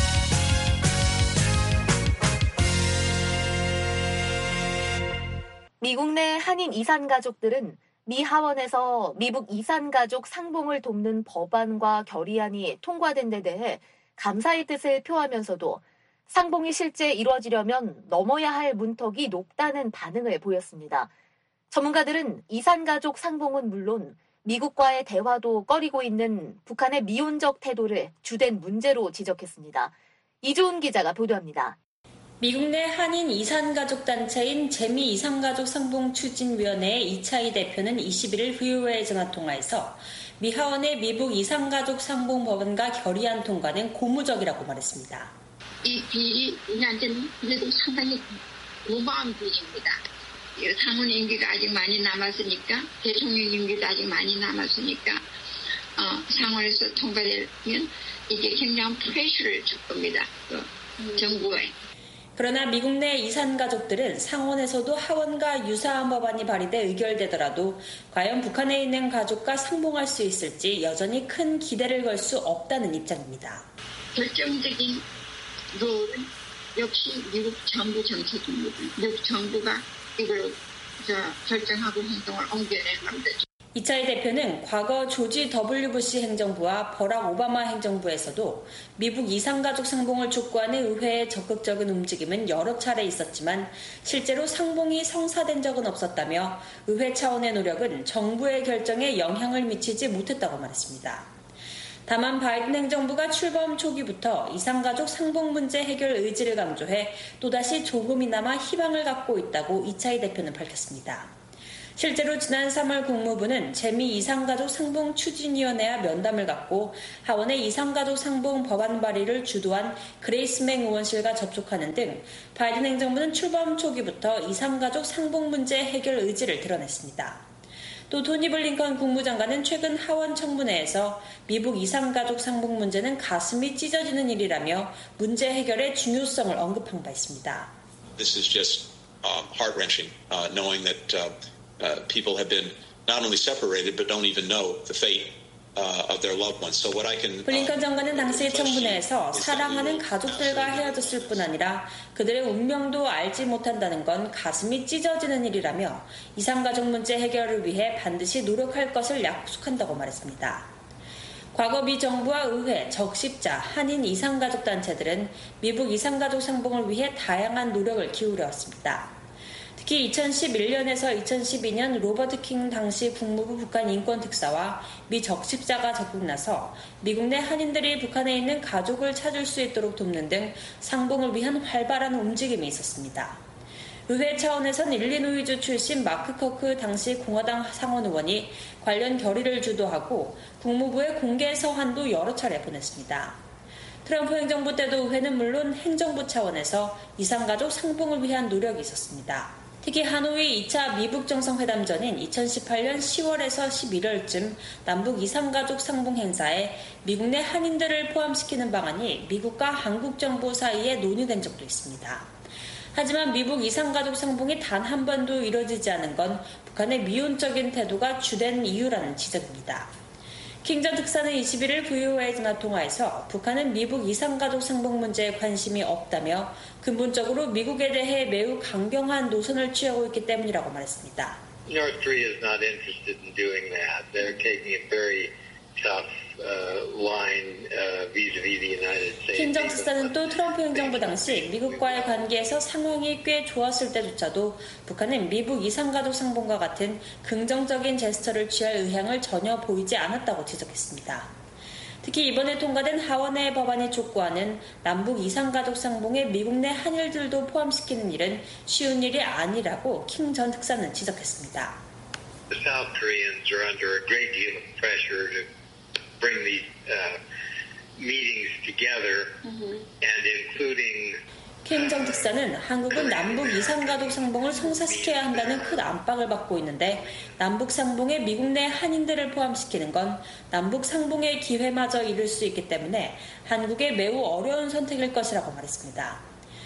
미국 내 한인 이산 가족들은 미 하원에서 미국 이산 가족 상봉을 돕는 법안과 결의안이 통과된 데 대해 감사의 뜻을 표하면서도 상봉이 실제 이루어지려면 넘어야 할 문턱이 높다는 반응을 보였습니다. 전문가들은 이산 가족 상봉은 물론 미국과의 대화도 꺼리고 있는 북한의 미온적 태도를 주된 문제로 지적했습니다. 이주은 기자가 보도합니다. 미국 내 한인 이산가족 단체인 재미 이산가족 상봉추진위원회의 이차희 대표는 이십일일 브이오에이 전화통화에서 미 하원의 미국 이산가족 상봉법안과 결의안 통과는 고무적이라고 말했습니다. 이 비리 우리한테는 그래도 상당히 무거운 비리입니다. 상원 임기가 아직 많이 남았으니까 대통령 임기도 아직 많이 남았으니까 어, 상원에서 통과되면 이게 굉장한 프레셔를 줄 겁니다. 그 음. 정부에. 그러나 미국 내 이산가족들은 상원에서도 하원과 유사한 법안이 발의돼 의결되더라도 과연 북한에 있는 가족과 상봉할 수 있을지 여전히 큰 기대를 걸 수 없다는 입장입니다. 결정적인 롤은 역시 미국 정부 정책입니다. 미국 정부가 이걸 저 결정하고 행동을 옮겨내는 겁니다. 이차희 대표는 과거 조지 더블유 부시 행정부와 버락 오바마 행정부에서도 미국 이산가족 상봉을 촉구하는 의회의 적극적인 움직임은 여러 차례 있었지만 실제로 상봉이 성사된 적은 없었다며 의회 차원의 노력은 정부의 결정에 영향을 미치지 못했다고 말했습니다. 다만 바이든 행정부가 출범 초기부터 이산가족 상봉 문제 해결 의지를 강조해 또다시 조금이나마 희망을 갖고 있다고 이차희 대표는 밝혔습니다. 실제로 지난 삼월 국무부는 재미 이산가족 상봉 추진위원회와 면담을 갖고 하원의 이산가족 상봉 법안 발의를 주도한 그레이스 맹 의원실과 접촉하는 등 바이든 행정부는 출범 초기부터 이산가족 상봉 문제 해결 의지를 드러냈습니다. 또 토니 블링컨 국무장관은 최근 하원 청문회에서 미국 이산가족 상봉 문제는 가슴이 찢어지는 일이라며 문제 해결의 중요성을 언급한 바 있습니다. This is just um, heart-wrenching, uh, knowing that uh, Uh, people have been not only separated but don't even know the fate uh, of their loved ones. So what I can 블링컨 장관은 당시 청문회에서 사랑하는 가족들과 헤어졌을 뿐 아니라 그들의 운명도 알지 못한다는 건 가슴이 찢어지는 일이라며 이산가족 문제 해결을 위해 반드시 노력할 것을 약속한다고 말했습니다. 과거 미 정부와 의회, 적십자, 한인 이산가족 단체들은 미국 이산가족 상봉을 위해 다양한 노력을 기울여왔습니다. 특히 이천십일년에서 이천십이년 로버트 킹 당시 국무부 북한 인권특사와 미 적십자가 적극 나서 미국 내 한인들이 북한에 있는 가족을 찾을 수 있도록 돕는 등 상봉을 위한 활발한 움직임이 있었습니다. 의회 차원에선 일리노이주 출신 마크 커크 당시 공화당 상원 의원이 관련 결의를 주도하고 국무부에 공개 서한도 여러 차례 보냈습니다. 트럼프 행정부 때도 의회는 물론 행정부 차원에서 이산가족 상봉을 위한 노력이 있었습니다. 특히 하노이 이차 미북 정상회담 전인 이천십팔년 시월에서 십일월쯤 남북 이산가족 상봉 행사에 미국 내 한인들을 포함시키는 방안이 미국과 한국 정부 사이에 논의된 적도 있습니다. 하지만 미국 이산가족 상봉이 단 한 번도 이뤄지지 않은 건 북한의 미온적인 태도가 주된 이유라는 지적입니다. 킹 전 특사는 이십일일 브이오에이 전화통화에서 북한은 미국 이산가족 상봉 문제에 관심이 없다며 근본적으로 미국에 대해 매우 강경한 노선을 취하고 있기 때문이라고 말했습니다. North Korea is not interested in doing that. They're taking a very tough uh, line uh, vis-a-vis the United States. 킹 전 특사는 또 트럼프 행정부 당시 미국과의 관계에서 상황이 꽤 좋았을 때조차도 북한은 미국 이산가족 상봉과 같은 긍정적인 제스처를 취할 의향을 전혀 보이지 않았다고 지적했습니다. 특히 이번에 통과된 하원의 법안이 촉구하는 남북 이산가족 상봉에 미국 내 한일들도 포함시키는 일은 쉬운 일이 아니라고 킹 전 특사는 지적했습니다. The South Koreans are under a great deal of pressure to bring these uh, meetings together mm-hmm. and including 킹 전 특사는 한국은 남북 이산가족 상봉을 성사시켜야 한다는 큰 압박을 받고 있는데 남북 상봉에 미국 내 한인들을 포함시키는 건 남북 상봉의 기회마저 잃을 수 있기 때문에 한국에 매우 어려운 선택일 것이라고 말했습니다.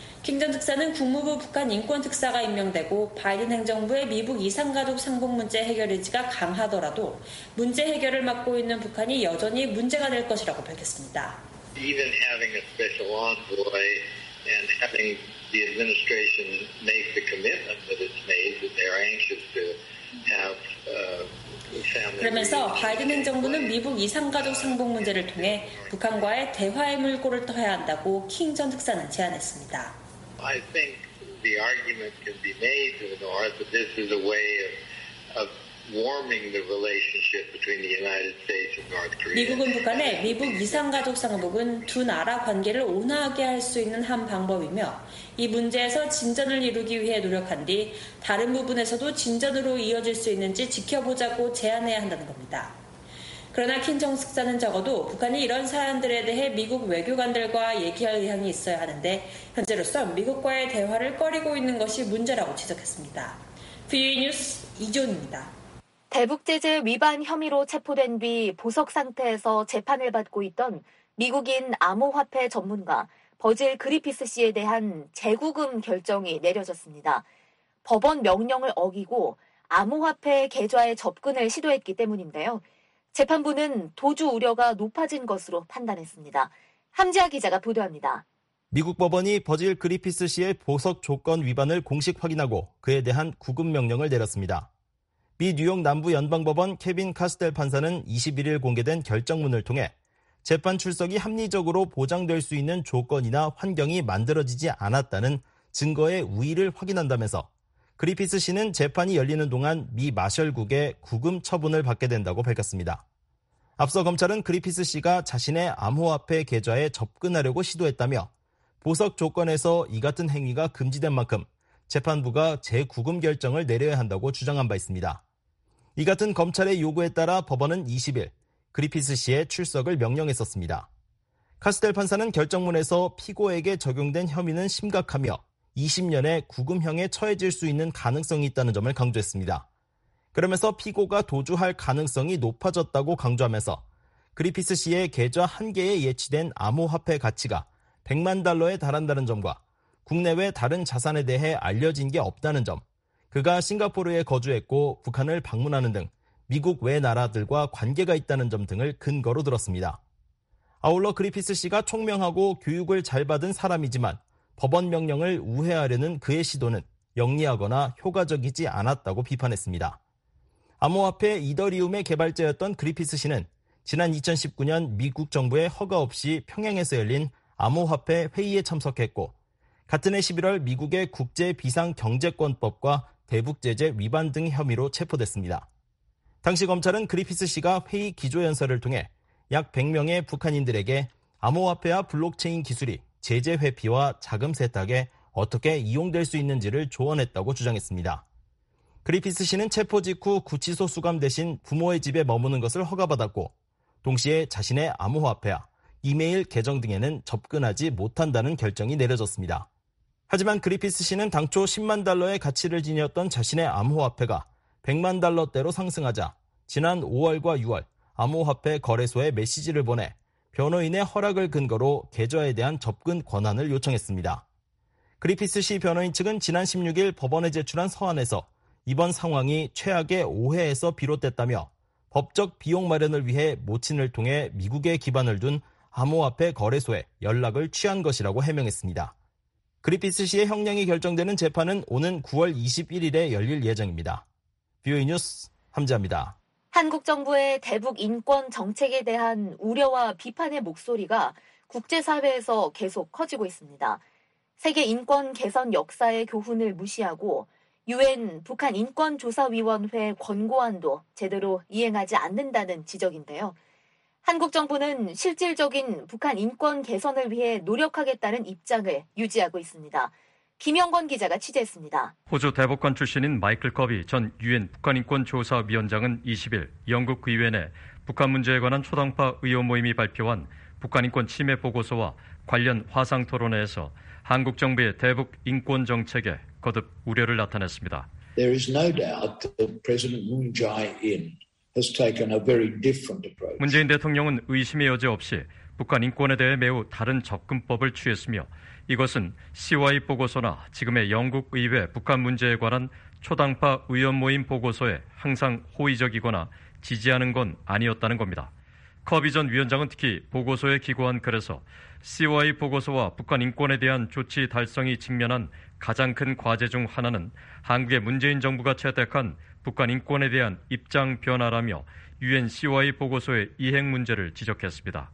킹 전 특사는 국무부 북한 인권특사가 임명되고 바이든 행정부의 미국 이산가족 상봉 문제 해결 의지가 강하더라도 문제 해결을 맡고 있는 북한이 여전히 문제가 될 것이라고 밝혔습니다. Even having a special envoy and having the administration make the commitment that it's made that they're anxious to have uh, family. 그러면서 바이든 행정부는 미국 이산가족 상봉 문제를 통해 북한과의 대화의 물꼬를 터야 한다고 킹 전 특사는 제안했습니다. I think the argument can be made to the North that this is a way of, of warming the relationship between the United States and North Korea. 미국은 북한에 미국 이산가족 상복은 두 나라 관계를 온화하게 할 수 있는 한 방법이며 이 문제에서 진전을 이루기 위해 노력한 뒤 다른 부분에서도 진전으로 이어질 수 있는지 지켜보자고 제안해야 한다는 겁니다. 그러나 킨정 특사는 적어도 북한이 이런 사안들에 대해 미국 외교관들과 얘기할 의향이 있어야 하는데 현재로서 미국과의 대화를 꺼리고 있는 것이 문제라고 지적했습니다. 브이오에이 뉴스 이존입니다. 대북 제재 위반 혐의로 체포된 뒤 보석 상태에서 재판을 받고 있던 미국인 암호화폐 전문가 버질 그리피스 씨에 대한 재구금 결정이 내려졌습니다. 법원 명령을 어기고 암호화폐 계좌에 접근을 시도했기 때문인데요. 재판부는 도주 우려가 높아진 것으로 판단했습니다. 함지아 기자가 보도합니다. 미국 법원이 버질 그리피스 씨의 보석 조건 위반을 공식 확인하고 그에 대한 구금 명령을 내렸습니다. 미 뉴욕 남부 연방법원 케빈 카스텔 판사는 이십일일 공개된 결정문을 통해 재판 출석이 합리적으로 보장될 수 있는 조건이나 환경이 만들어지지 않았다는 증거의 우위를 확인한다면서 그리피스 씨는 재판이 열리는 동안 미 마셜국의 구금 처분을 받게 된다고 밝혔습니다. 앞서 검찰은 그리피스 씨가 자신의 암호화폐 계좌에 접근하려고 시도했다며 보석 조건에서 이 같은 행위가 금지된 만큼 재판부가 재구금 결정을 내려야 한다고 주장한 바 있습니다. 이 같은 검찰의 요구에 따라 법원은 이십일 그리피스 씨의 출석을 명령했었습니다. 카스텔 판사는 결정문에서 피고에게 적용된 혐의는 심각하며 이십 년의 구금형에 처해질 수 있는 가능성이 있다는 점을 강조했습니다. 그러면서 피고가 도주할 가능성이 높아졌다고 강조하면서 그리피스 씨의 계좌 한 개에 예치된 암호화폐 가치가 백만 달러에 달한다는 점과 국내외 다른 자산에 대해 알려진 게 없다는 점, 그가 싱가포르에 거주했고 북한을 방문하는 등 미국 외 나라들과 관계가 있다는 점 등을 근거로 들었습니다. 아울러 그리피스 씨가 총명하고 교육을 잘 받은 사람이지만 법원 명령을 우회하려는 그의 시도는 영리하거나 효과적이지 않았다고 비판했습니다. 암호화폐 이더리움의 개발자였던 그리피스 씨는 지난 이천십구 년 미국 정부의 허가 없이 평양에서 열린 암호화폐 회의에 참석했고 같은 해 십일월 미국의 국제비상경제권법과 대북제재 위반 등 혐의로 체포됐습니다. 당시 검찰은 그리피스 씨가 회의 기조연설을 통해 약 백 명의 북한인들에게 암호화폐와 블록체인 기술이 제재 회피와 자금 세탁에 어떻게 이용될 수 있는지를 조언했다고 주장했습니다. 그리피스 씨는 체포 직후 구치소 수감 대신 부모의 집에 머무는 것을 허가받았고 동시에 자신의 암호화폐와 이메일 계정 등에는 접근하지 못한다는 결정이 내려졌습니다. 하지만 그리피스 씨는 당초 십만 달러의 가치를 지녔던 자신의 암호화폐가 백만 달러대로 상승하자 지난 오월과 유월 암호화폐 거래소에 메시지를 보내 변호인의 허락을 근거로 계좌에 대한 접근 권한을 요청했습니다. 그리피스 씨 변호인 측은 지난 십육일 법원에 제출한 서한에서 이번 상황이 최악의 오해에서 비롯됐다며 법적 비용 마련을 위해 모친을 통해 미국에 기반을 둔 암호화폐 거래소에 연락을 취한 것이라고 해명했습니다. 그리피스 씨의 형량이 결정되는 재판은 오는 구월 이십일일에 열릴 예정입니다. 브이오에이 뉴스 함지아입니다. 한국 정부의 대북 인권 정책에 대한 우려와 비판의 목소리가 국제사회에서 계속 커지고 있습니다. 세계 인권 개선 역사의 교훈을 무시하고 유엔 북한 인권조사위원회 권고안도 제대로 이행하지 않는다는 지적인데요. 한국 정부는 실질적인 북한 인권 개선을 위해 노력하겠다는 입장을 유지하고 있습니다. 김영건 기자가 취재했습니다. 호주 대법관 출신인 마이클 커비 전 유엔 북한인권조사위원장은 이십일 영국 의회 내 북한 문제에 관한 초당파 의원 모임이 발표한 북한인권 침해 보고서와 관련 화상 토론회에서 한국 정부의 대북 인권 정책에 거듭 우려를 나타냈습니다. There is no doubt that President Moon Jae-in has taken a very different approach. 문재인 대통령은 의심의 여지 없이 북한 인권에 대해 매우 다른 접근법을 취했으며 이것은 씨와이 보고서나 지금의 영국 의회 북한 문제에 관한 초당파 의원 모임 보고서에 항상 호의적이거나 지지하는 건 아니었다는 겁니다. 커비 전 위원장은 특히 보고서에 기고한 글에서 씨와이 보고서와 북한 인권에 대한 조치 달성이 직면한 가장 큰 과제 중 하나는 한국의 문재인 정부가 채택한 북한 인권에 대한 입장 변화라며 유엔 씨와이 보고서의 이행 문제를 지적했습니다.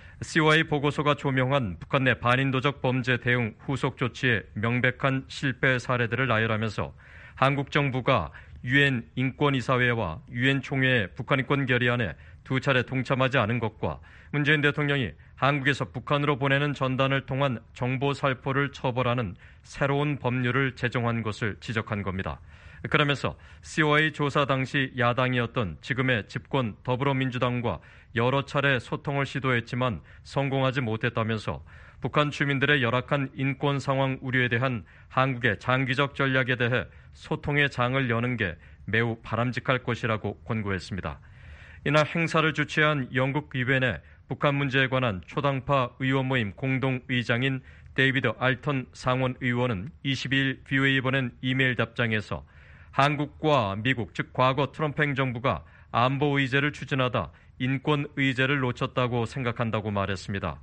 씨와이 보고서가 조명한 북한 내 반인도적 범죄 대응 후속 조치의 명백한 실패 사례들을 나열하면서 한국 정부가 유엔 인권이사회와 유엔 총회의 북한 인권 결의안에 두 차례 동참하지 않은 것과 문재인 대통령이 한국에서 북한으로 보내는 전단을 통한 정보 살포를 처벌하는 새로운 법률을 제정한 것을 지적한 겁니다. 그러면서 씨오아이 조사 당시 야당이었던 지금의 집권 더불어민주당과 여러 차례 소통을 시도했지만 성공하지 못했다면서 북한 주민들의 열악한 인권 상황 우려에 대한 한국의 장기적 전략에 대해 소통의 장을 여는 게 매우 바람직할 것이라고 권고했습니다. 이날 행사를 주최한 영국 의회 내 북한 문제에 관한 초당파 의원 모임 공동의장인 데이비드 알턴 상원 의원은 이십이일 브이오에이에 보낸 이메일 답장에서 한국과 미국, 즉 과거 트럼프 행정부가 안보 의제를 추진하다 인권 의제를 놓쳤다고 생각한다고 말했습니다.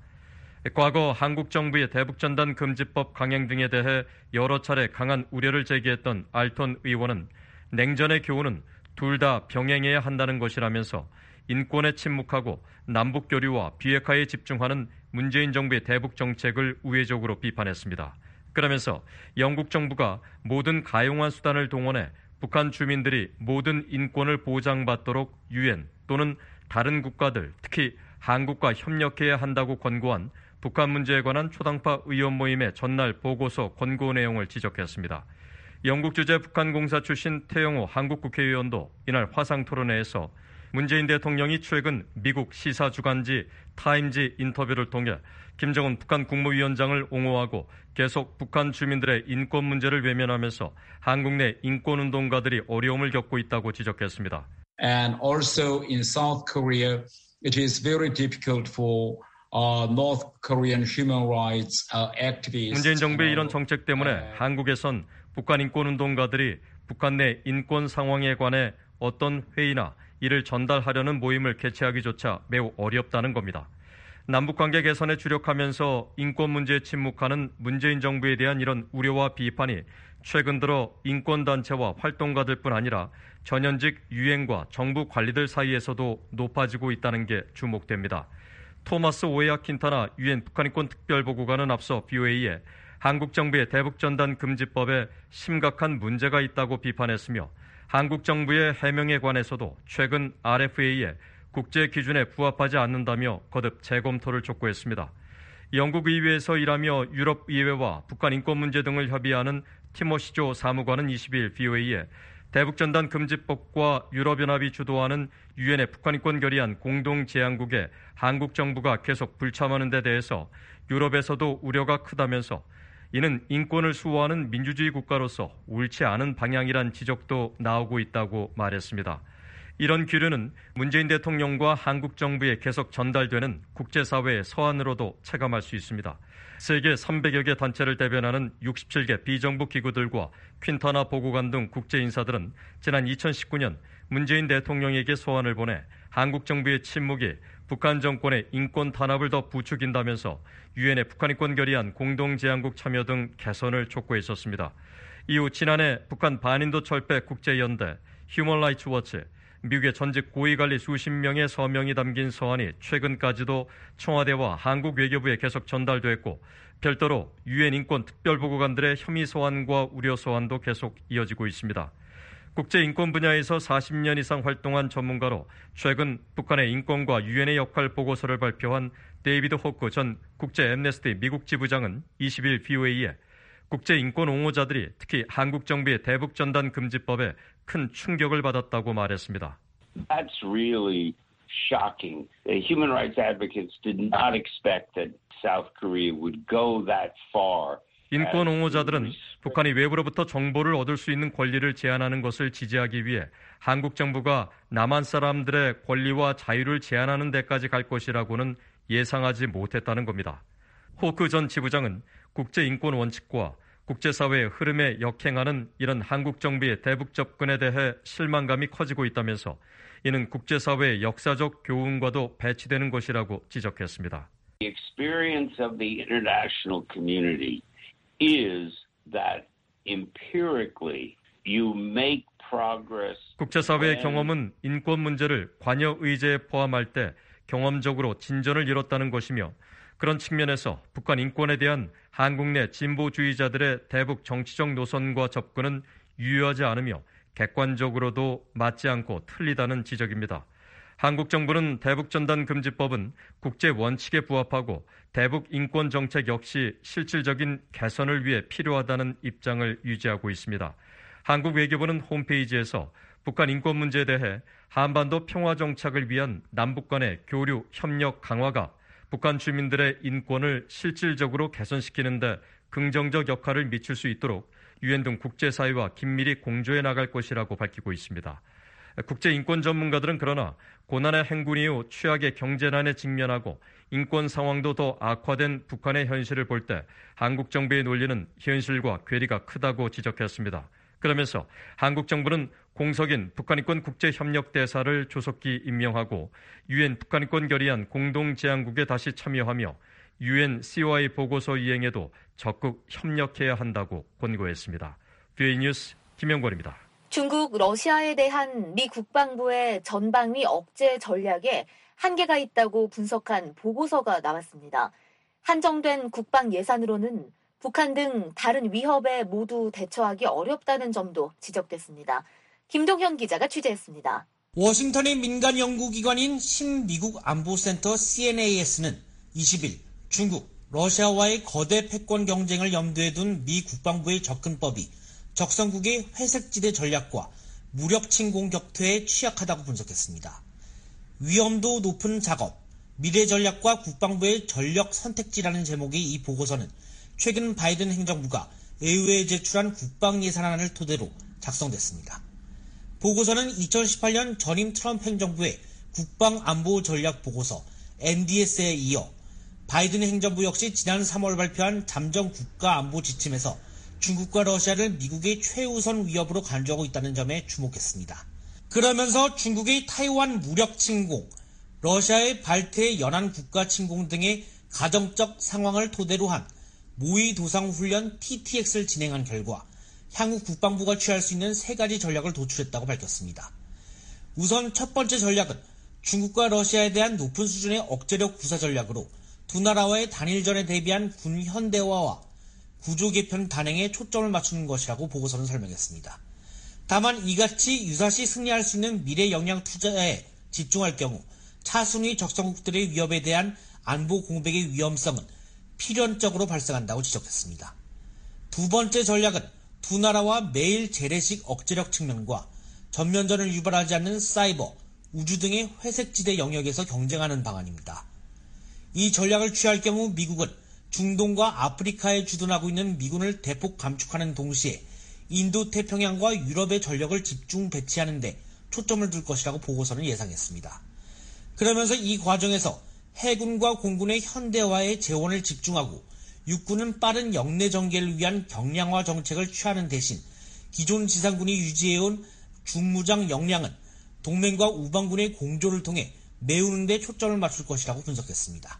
과거 한국 정부의 대북전단 금지법 강행 등에 대해 여러 차례 강한 우려를 제기했던 알턴 의원은 냉전의 교훈은 둘 다 병행해야 한다는 것이라면서 인권에 침묵하고 남북 교류와 비핵화에 집중하는 문재인 정부의 대북 정책을 우회적으로 비판했습니다. 그러면서 영국 정부가 모든 가용한 수단을 동원해 북한 주민들이 모든 인권을 보장받도록 유엔 또는 다른 국가들, 특히 한국과 협력해야 한다고 권고한 북한 문제에 관한 초당파 의원 모임의 전날 보고서 권고 내용을 지적했습니다. 영국 주재 북한공사 출신 태영호 한국 국회의원도 이날 화상 토론회에서 문재인 대통령이 최근 미국 시사 주간지 타임지 인터뷰를 통해 김정은 북한 국무위원장을 옹호하고 계속 북한 주민들의 인권 문제를 외면하면서 한국 내 인권운동가들이 어려움을 겪고 있다고 지적했습니다. And also in South Korea, it is very difficult for uh, North Korean human rights uh, activists. 문재인 정부의 이런 정책 때문에 한국에선 북한 인권운동가들이 북한 내 인권 상황에 관해 어떤 회의나 이를 전달하려는 모임을 개최하기조차 매우 어렵다는 겁니다. 남북관계 개선에 주력하면서 인권 문제에 침묵하는 문재인 정부에 대한 이런 우려와 비판이 최근 들어 인권단체와 활동가들뿐 아니라 전현직 유엔과 정부 관리들 사이에서도 높아지고 있다는 게 주목됩니다. 토마스 오에아 킨타나 유엔 북한인권 특별보고관은 앞서 브이오에이에 한국 정부의 대북전단 금지법에 심각한 문제가 있다고 비판했으며 한국 정부의 해명에 관해서도 최근 알에프에이에 국제 기준에 부합하지 않는다며 거듭 재검토를 촉구했습니다. 영국 의회에서 일하며 유럽 의회와 북한 인권 문제 등을 협의하는 티모시 조 사무관은 이십일 브이오에이에 대북전단 금지법과 유럽연합이 주도하는 유엔의 북한 인권 결의안 공동제안국에 한국 정부가 계속 불참하는 데 대해서 유럽에서도 우려가 크다면서 이는 인권을 수호하는 민주주의 국가로서 옳지 않은 방향이란 지적도 나오고 있다고 말했습니다. 이런 기류는 문재인 대통령과 한국 정부에 계속 전달되는 국제사회의 서한으로도 체감할 수 있습니다. 세계 삼백여 개 단체를 대변하는 육십칠 개 비정부 기구들과 퀸타나 보고관 등 국제 인사들은 지난 이천십구 년 문재인 대통령에게 소환을 보내 한국 정부의 침묵이 북한 정권의 인권 탄압을 더 부추긴다면서 유엔의 북한 인권 결의안 공동제안국 참여 등 개선을 촉구했었습니다. 이후 지난해 북한 반인도 철폐 국제연대, 휴먼 라이츠 워치, 미국의 전직 고위관리 수십 명의 서명이 담긴 서한이 최근까지도 청와대와 한국 외교부에 계속 전달됐고 별도로 유엔 인권 특별보고관들의 혐의 소환과 우려 소환도 계속 이어지고 있습니다. 국제 인권 분야에서 사십 년 이상 활동한 전문가로 최근 북한의 인권과 유엔의 역할 보고서를 발표한 데이비드 호크 전 국제 앰네스티 미국 지부장은 이십일 브이오에이에 국제 인권 옹호자들이 특히 한국 정부의 대북 전단 금지법에 큰 충격을 받았다고 말했습니다. That's really shocking. The human rights advocates did not expect that South Korea would go that far. 인권 옹호자들은 북한이 외부로부터 정보를 얻을 수 있는 권리를 제한하는 것을 지지하기 위해 한국 정부가 남한 사람들의 권리와 자유를 제한하는 데까지 갈 것이라고는 예상하지 못했다는 겁니다. 호크 전 지부장은 국제인권 원칙과 국제사회의 흐름에 역행하는 이런 한국 정부의 대북 접근에 대해 실망감이 커지고 있다면서 이는 국제사회의 역사적 교훈과도 배치되는 것이라고 지적했습니다. The experience of the international community is that empirically you make progress. 국제사회의 경험은 인권 문제를 관여 의제에 포함할 때 경험적으로 진전을 이뤘다는 것이며 그런 측면에서 북한 인권에 대한 한국 내 진보주의자들의 대북 정치적 노선과 접근은 유효하지 않으며 객관적으로도 맞지 않고 틀리다는 지적입니다. 한국 정부는 대북전단금지법은 국제 원칙에 부합하고 대북 인권 정책 역시 실질적인 개선을 위해 필요하다는 입장을 유지하고 있습니다. 한국 외교부는 홈페이지에서 북한 인권 문제에 대해 한반도 평화 정착을 위한 남북 간의 교류, 협력 강화가 북한 주민들의 인권을 실질적으로 개선시키는 데 긍정적 역할을 미칠 수 있도록 유엔 등 국제사회와 긴밀히 공조해 나갈 것이라고 밝히고 있습니다. 국제인권 전문가들은 그러나 고난의 행군 이후 최악의 경제난에 직면하고 인권 상황도 더 악화된 북한의 현실을 볼 때 한국 정부의 논리는 현실과 괴리가 크다고 지적했습니다. 그러면서 한국 정부는 공석인 북한인권 국제협력대사를 조속히 임명하고 유엔 북한인권 결의안 공동제안국에 다시 참여하며 유엔 씨오아이 보고서 이행에도 적극 협력해야 한다고 권고했습니다. 뷰에이 뉴스 김영권입니다. 중국 러시아에 대한 미 국방부의 전방위 억제 전략에 한계가 있다고 분석한 보고서가 나왔습니다. 한정된 국방 예산으로는 북한 등 다른 위협에 모두 대처하기 어렵다는 점도 지적됐습니다. 김동현 기자가 취재했습니다. 워싱턴의 민간 연구기관인 신미국 안보센터 씨엔에이에스는 이십 일 중국, 러시아와의 거대 패권 경쟁을 염두에 둔 미 국방부의 접근법이 적성국의 회색지대 전략과 무력 침공 격퇴에 취약하다고 분석했습니다. 위험도 높은 작업, 미래 전략과 국방부의 전력 선택지라는 제목의 이 보고서는 최근 바이든 행정부가 의회에 제출한 국방 예산안을 토대로 작성됐습니다. 보고서는 이천십팔 년 전임 트럼프 행정부의 국방안보 전략 보고서 엔디에스에 이어 바이든 행정부 역시 지난 삼월 발표한 잠정 국가안보 지침에서 중국과 러시아를 미국의 최우선 위협으로 간주하고 있다는 점에 주목했습니다. 그러면서 중국의 타이완 무력 침공, 러시아의 발트해 연안 국가 침공 등의 가정적 상황을 토대로 한 모의 도상 훈련 티티엑스를 진행한 결과 향후 국방부가 취할 수 있는 세 가지 전략을 도출했다고 밝혔습니다. 우선 첫 번째 전략은 중국과 러시아에 대한 높은 수준의 억제력 구사 전략으로 두 나라와의 단일전에 대비한 군 현대화와 구조 개편 단행에 초점을 맞추는 것이라고 보고서는 설명했습니다. 다만 이같이 유사시 승리할 수 있는 미래 역량 투자에 집중할 경우 차순위 적성국들의 위협에 대한 안보 공백의 위험성은 필연적으로 발생한다고 지적했습니다. 두 번째 전략은 두 나라와 매일 재래식 억제력 측면과 전면전을 유발하지 않는 사이버, 우주 등의 회색지대 영역에서 경쟁하는 방안입니다. 이 전략을 취할 경우 미국은 중동과 아프리카에 주둔하고 있는 미군을 대폭 감축하는 동시에 인도 태평양과 유럽의 전력을 집중 배치하는 데 초점을 둘 것이라고 보고서는 예상했습니다. 그러면서 이 과정에서 해군과 공군의 현대화에 재원을 집중하고 육군은 빠른 역내 전개를 위한 경량화 정책을 취하는 대신 기존 지상군이 유지해온 중무장 역량은 동맹과 우방군의 공조를 통해 메우는 데 초점을 맞출 것이라고 분석했습니다.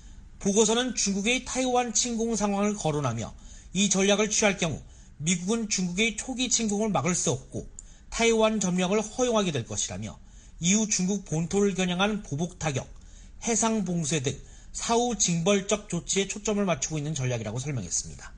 보고서는 중국의 타이완 침공 상황을 거론하며 이 전략을 취할 경우 미국은 중국의 초기 침공을 막을 수 없고 타이완 점령을 허용하게 될 것이라며 이후 중국 본토를 겨냥한 보복 타격, 해상 봉쇄 등 사후 징벌적 조치에 초점을 맞추고 있는 전략이라고 설명했습니다.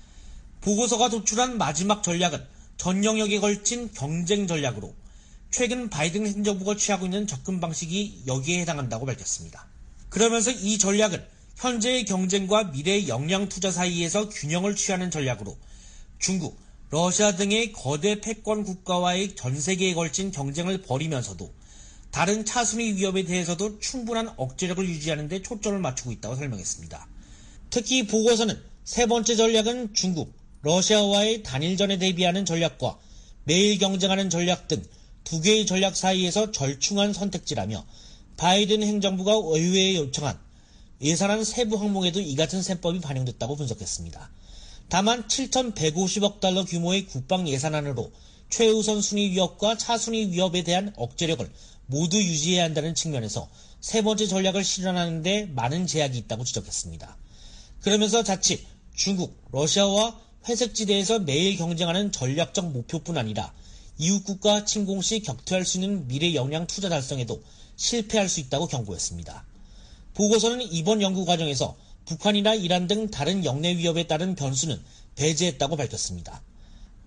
보고서가 도출한 마지막 전략은 전 영역에 걸친 경쟁 전략으로 최근 바이든 행정부가 취하고 있는 접근 방식이 여기에 해당한다고 밝혔습니다. 그러면서 이 전략은 현재의 경쟁과 미래의 역량 투자 사이에서 균형을 취하는 전략으로 중국, 러시아 등의 거대 패권 국가와의 전 세계에 걸친 경쟁을 벌이면서도 다른 차순위 위협에 대해서도 충분한 억제력을 유지하는 데 초점을 맞추고 있다고 설명했습니다. 특히 보고서는 세 번째 전략은 중국, 러시아와의 단일전에 대비하는 전략과 매일 경쟁하는 전략 등 두 개의 전략 사이에서 절충한 선택지라며 바이든 행정부가 의회에 요청한 예산안 세부 항목에도 이 같은 셈법이 반영됐다고 분석했습니다. 다만 칠천백오십억 달러 규모의 국방 예산안으로 최우선 순위 위협과 차순위 위협에 대한 억제력을 모두 유지해야 한다는 측면에서 세 번째 전략을 실현하는 데 많은 제약이 있다고 지적했습니다. 그러면서 자칫 중국, 러시아와 회색지대에서 매일 경쟁하는 전략적 목표뿐 아니라 이웃국가 침공 시 격퇴할 수 있는 미래 역량 투자 달성에도 실패할 수 있다고 경고했습니다. 보고서는 이번 연구 과정에서 북한이나 이란 등 다른 역내 위협에 따른 변수는 배제했다고 밝혔습니다.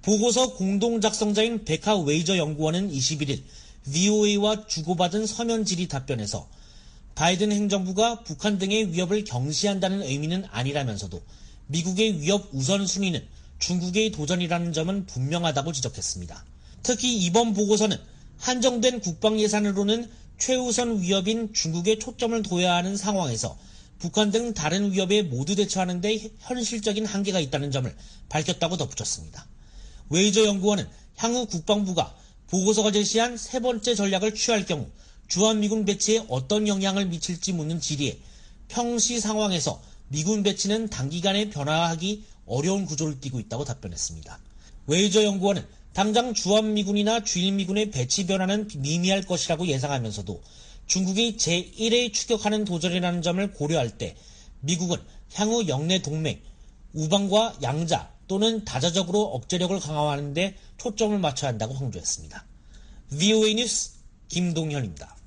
보고서 공동 작성자인 베카 웨이저 연구원은 이십일일 브이오에이와 주고받은 서면 질의 답변에서 바이든 행정부가 북한 등의 위협을 경시한다는 의미는 아니라면서도 미국의 위협 우선순위는 중국의 도전이라는 점은 분명하다고 지적했습니다. 특히 이번 보고서는 한정된 국방 예산으로는 최우선 위협인 중국에 초점을 둬야 하는 상황에서 북한 등 다른 위협에 모두 대처하는 데 현실적인 한계가 있다는 점을 밝혔다고 덧붙였습니다. 웨이저 연구원은 향후 국방부가 보고서가 제시한 세 번째 전략을 취할 경우 주한미군 배치에 어떤 영향을 미칠지 묻는 질의에 평시 상황에서 미군 배치는 단기간에 변화하기 어려운 구조를 띠고 있다고 답변했습니다. 웨이저 연구원은 당장 주한미군이나 주일미군의 배치 변화는 미미할 것이라고 예상하면서도 중국이 제일의 추격하는 도전이라는 점을 고려할 때 미국은 향후 영내 동맹, 우방과 양자 또는 다자적으로 억제력을 강화하는 데 초점을 맞춰야 한다고 강조했습니다. 브이오에이 뉴스 김동현입니다.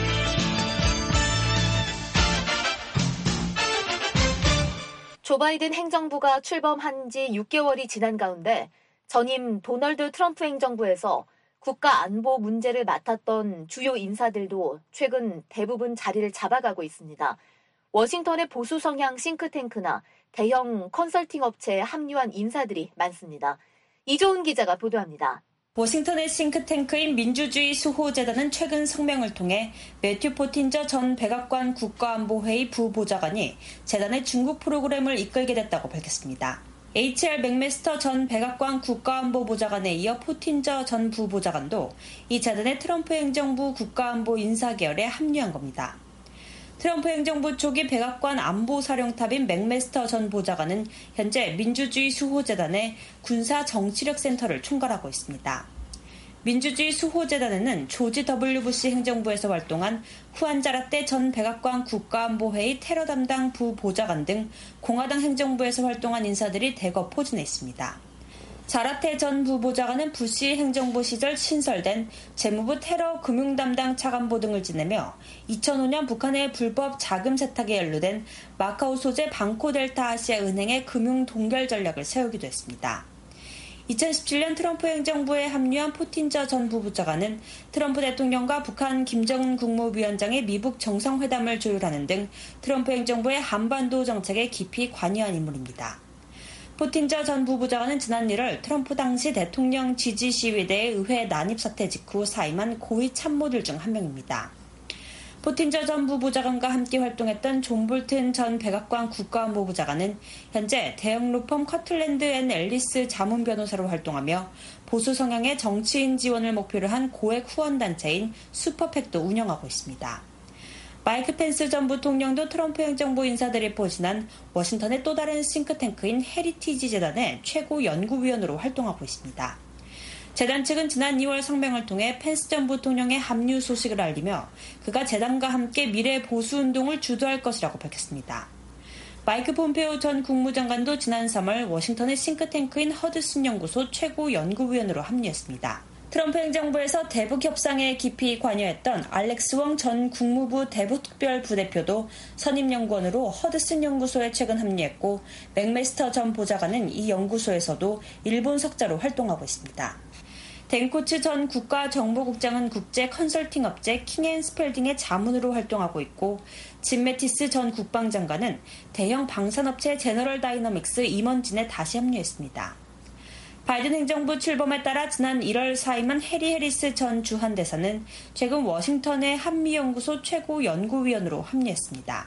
조 바이든 행정부가 출범한 지 육 개월이 지난 가운데 전임 도널드 트럼프 행정부에서 국가 안보 문제를 맡았던 주요 인사들도 최근 대부분 자리를 잡아가고 있습니다. 워싱턴의 보수 성향 싱크탱크나 대형 컨설팅 업체에 합류한 인사들이 많습니다. 이조은 기자가 보도합니다. 워싱턴의 싱크탱크인 민주주의 수호재단은 최근 성명을 통해 매튜 포틴저 전 백악관 국가안보회의 부보좌관이 재단의 중국 프로그램을 이끌게 됐다고 밝혔습니다. 에이치알 맥메스터 전 백악관 국가안보보좌관에 이어 포틴저 전 부보좌관도 이 재단의 트럼프 행정부 국가안보 인사계열에 합류한 겁니다. 트럼프 행정부 초기 백악관 안보사령탑인 맥메스터 전 보좌관은 현재 민주주의 수호재단의 군사정치력센터를 총괄하고 있습니다. 민주주의 수호재단에는 조지 더블유 부시 행정부에서 활동한 후안 자라테 전 백악관 국가안보회의 테러 담당 부보좌관 등 공화당 행정부에서 활동한 인사들이 대거 포진해 있습니다. 자라테 전 부보좌관은 부시 행정부 시절 신설된 재무부 테러 금융 담당 차관보 등을 지내며 이천오년 북한의 불법 자금 세탁에 연루된 마카오 소재 방코델타 아시아 은행의 금융 동결 전략을 세우기도 했습니다. 이천십칠년 트럼프 행정부에 합류한 포틴저 전 부보좌관은 트럼프 대통령과 북한 김정은 국무위원장의 미북 정상회담을 조율하는 등 트럼프 행정부의 한반도 정책에 깊이 관여한 인물입니다. 포틴저 전 부보좌관은 지난 일월 트럼프 당시 대통령 지지 시위대의 의회 난입 사태 직후 사임한 고위 참모들 중 한 명입니다. 포틴저 전 부보좌관과 함께 활동했던 존 볼튼 전 백악관 국가안보보좌관은 현재 대형 로펌 커틀랜드 앤 앨리스 자문 변호사로 활동하며 보수 성향의 정치인 지원을 목표로 한 고액 후원단체인 슈퍼팩도 운영하고 있습니다. 마이크 펜스 전 부통령도 트럼프 행정부 인사들이 포진한 워싱턴의 또 다른 싱크탱크인 헤리티지 재단의 최고 연구위원으로 활동하고 있습니다. 재단 측은 지난 이월 성명을 통해 펜스 전 부통령의 합류 소식을 알리며 그가 재단과 함께 미래 보수운동을 주도할 것이라고 밝혔습니다. 마이크 폼페오 전 국무장관도 지난 삼월 워싱턴의 싱크탱크인 허드슨 연구소 최고 연구위원으로 합류했습니다. 트럼프 행정부에서 대북 협상에 깊이 관여했던 알렉스 웡 전 국무부 대북특별 부대표도 선임 연구원으로 허드슨 연구소에 최근 합류했고 맥메스터 전 보좌관은 이 연구소에서도 일본 석자로 활동하고 있습니다. 댄코츠 전 국가정보국장은 국제 컨설팅 업체 킹앤스펠딩의 자문으로 활동하고 있고 짐 매티스 전 국방장관은 대형 방산업체 제너럴 다이너믹스 임원진에 다시 합류했습니다. 바이든 행정부 출범에 따라 지난 일월 사임한 해리 해리스 전 주한대사는 최근 워싱턴의 한미연구소 최고 연구위원으로 합류했습니다.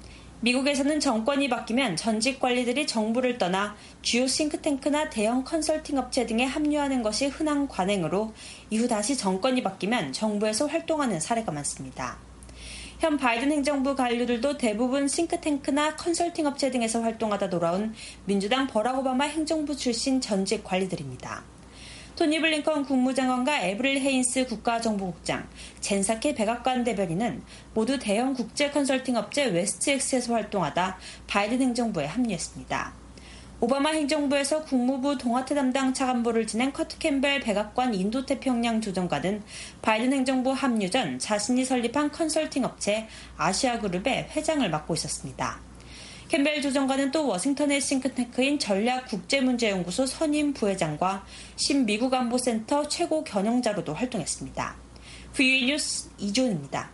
미국에서는 정권이 바뀌면 전직 관리들이 정부를 떠나 주요 싱크탱크나 대형 컨설팅 업체 등에 합류하는 것이 흔한 관행으로 이후 다시 정권이 바뀌면 정부에서 활동하는 사례가 많습니다. 현 바이든 행정부 관료들도 대부분 싱크탱크나 컨설팅 업체 등에서 활동하다 돌아온 민주당 버락 오바마 행정부 출신 전직 관리들입니다. 토니 블링컨 국무장관과 에브릴 헤인스 국가정보국장, 젠 사케 백악관 대변인은 모두 대형 국제 컨설팅 업체 웨스트엑스에서 활동하다 바이든 행정부에 합류했습니다. 오바마 행정부에서 국무부 동아태 담당 차관보를 지낸 커트 캠벨 백악관 인도태평양 조정관은 바이든 행정부 합류 전 자신이 설립한 컨설팅 업체 아시아그룹의 회장을 맡고 있었습니다. 캠벨 조정관은 또 워싱턴의 싱크탱크인 전략국제문제연구소 선임 부회장과 신미국안보센터 최고 경영자로도 활동했습니다. 브이오에이 뉴스 이주은입니다.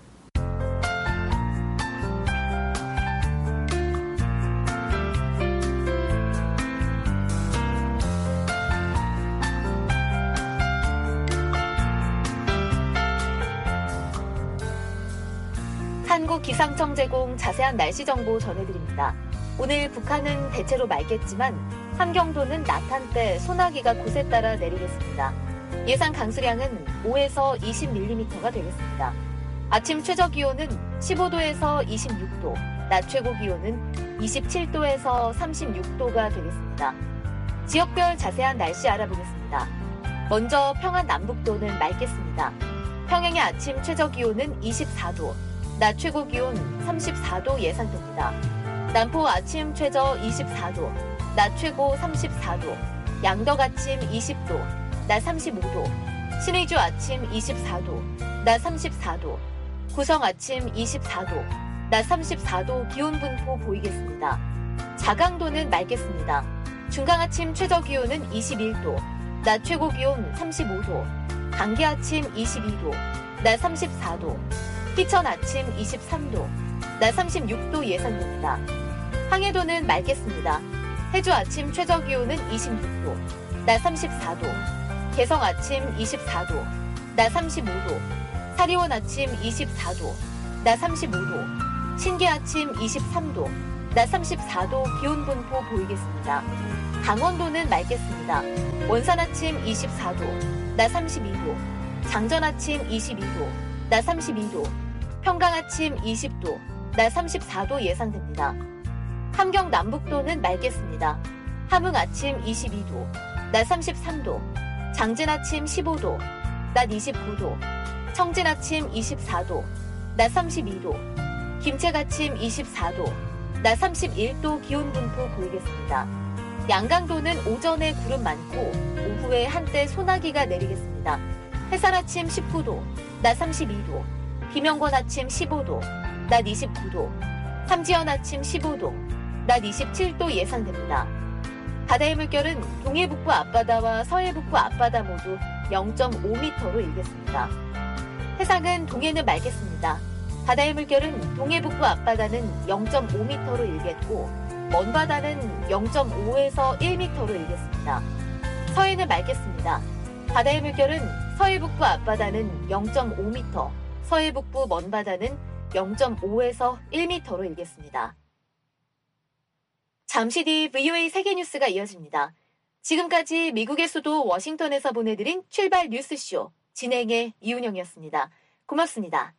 한국기상청 제공 자세한 날씨 정보 전해드립니다. 오늘 북한은 대체로 맑겠지만 함경도는 낮 한때 소나기가 곳에 따라 내리겠습니다. 예상 강수량은 오에서 이십 밀리미터가 되겠습니다. 아침 최저기온은 십오 도에서 이십육 도, 낮 최고기온은 이십칠 도에서 삼십육 도가 되겠습니다. 지역별 자세한 날씨 알아보겠습니다. 먼저 평안 남북도는 맑겠습니다. 평양의 아침 최저기온은 이십사 도, 낮 최고기온 삼십사 도 예상됩니다. 남포 아침 최저 이십사 도, 낮 최고 삼십사 도, 양덕 아침 이십 도, 낮 삼십오 도, 신의주 아침 이십사 도, 낮 삼십사 도, 구성 아침 이십사 도, 낮 삼십사 도 기온 분포 보이겠습니다. 자강도는 맑겠습니다. 중강 아침 최저기온은 이십일 도, 낮 최고기온 삼십오 도, 강계 아침 이십이 도, 낮 삼십사 도, 희천 아침 이십삼 도, 낮 삼십육 도 예상됩니다. 항해도는 맑겠습니다. 해주 아침 최저기온은 이십육 도, 낮 삼십사 도, 개성 아침 이십사 도, 낮 삼십오 도, 사리원 아침 이십사 도, 낮 삼십오 도, 신계 아침 이십삼 도, 낮 삼십사 도 기온 분포 보이겠습니다. 강원도는 맑겠습니다. 원산 아침 이십사 도, 낮 삼십이 도, 장전 아침 이십이 도, 낮 삼십이 도, 평강 아침 이십 도, 낮 삼십사 도 예상됩니다. 함경 남북도는 맑겠습니다. 함흥 아침 이십이 도, 낮 삼십삼 도, 장진 아침 십오 도, 낮 이십구 도, 청진 아침 이십사 도, 낮 삼십이 도, 김책 아침 이십사 도, 낮 삼십일 도 기온 분포 보이겠습니다. 양강도는 오전에 구름 많고 오후에 한때 소나기가 내리겠습니다. 해산 아침 십구 도, 낮 삼십이 도, 비명권 아침 십오 도, 낮 이십구 도, 삼지연 아침 십오 도, 낮 이십칠 도 예상됩니다. 바다의 물결은 동해북부 앞바다와 서해북부 앞바다 모두 영 점 오 미터로 일겠습니다. 해상은 동해는 맑겠습니다. 바다의 물결은 동해북부 앞바다는 영 점 오 미터로 일겠고 먼바다는 영 점 오에서 일 미터로 일겠습니다. 서해는 맑겠습니다. 바다의 물결은 서해북부 앞바다는 영 점 오 미터, 서해북부 먼바다는 영 점 오에서 일 미터로 일겠습니다. 잠시 뒤 브이오에이 세계뉴스가 이어집니다. 지금까지 미국의 수도 워싱턴에서 보내드린 출발 뉴스쇼 진행의 이은영이었습니다. 고맙습니다.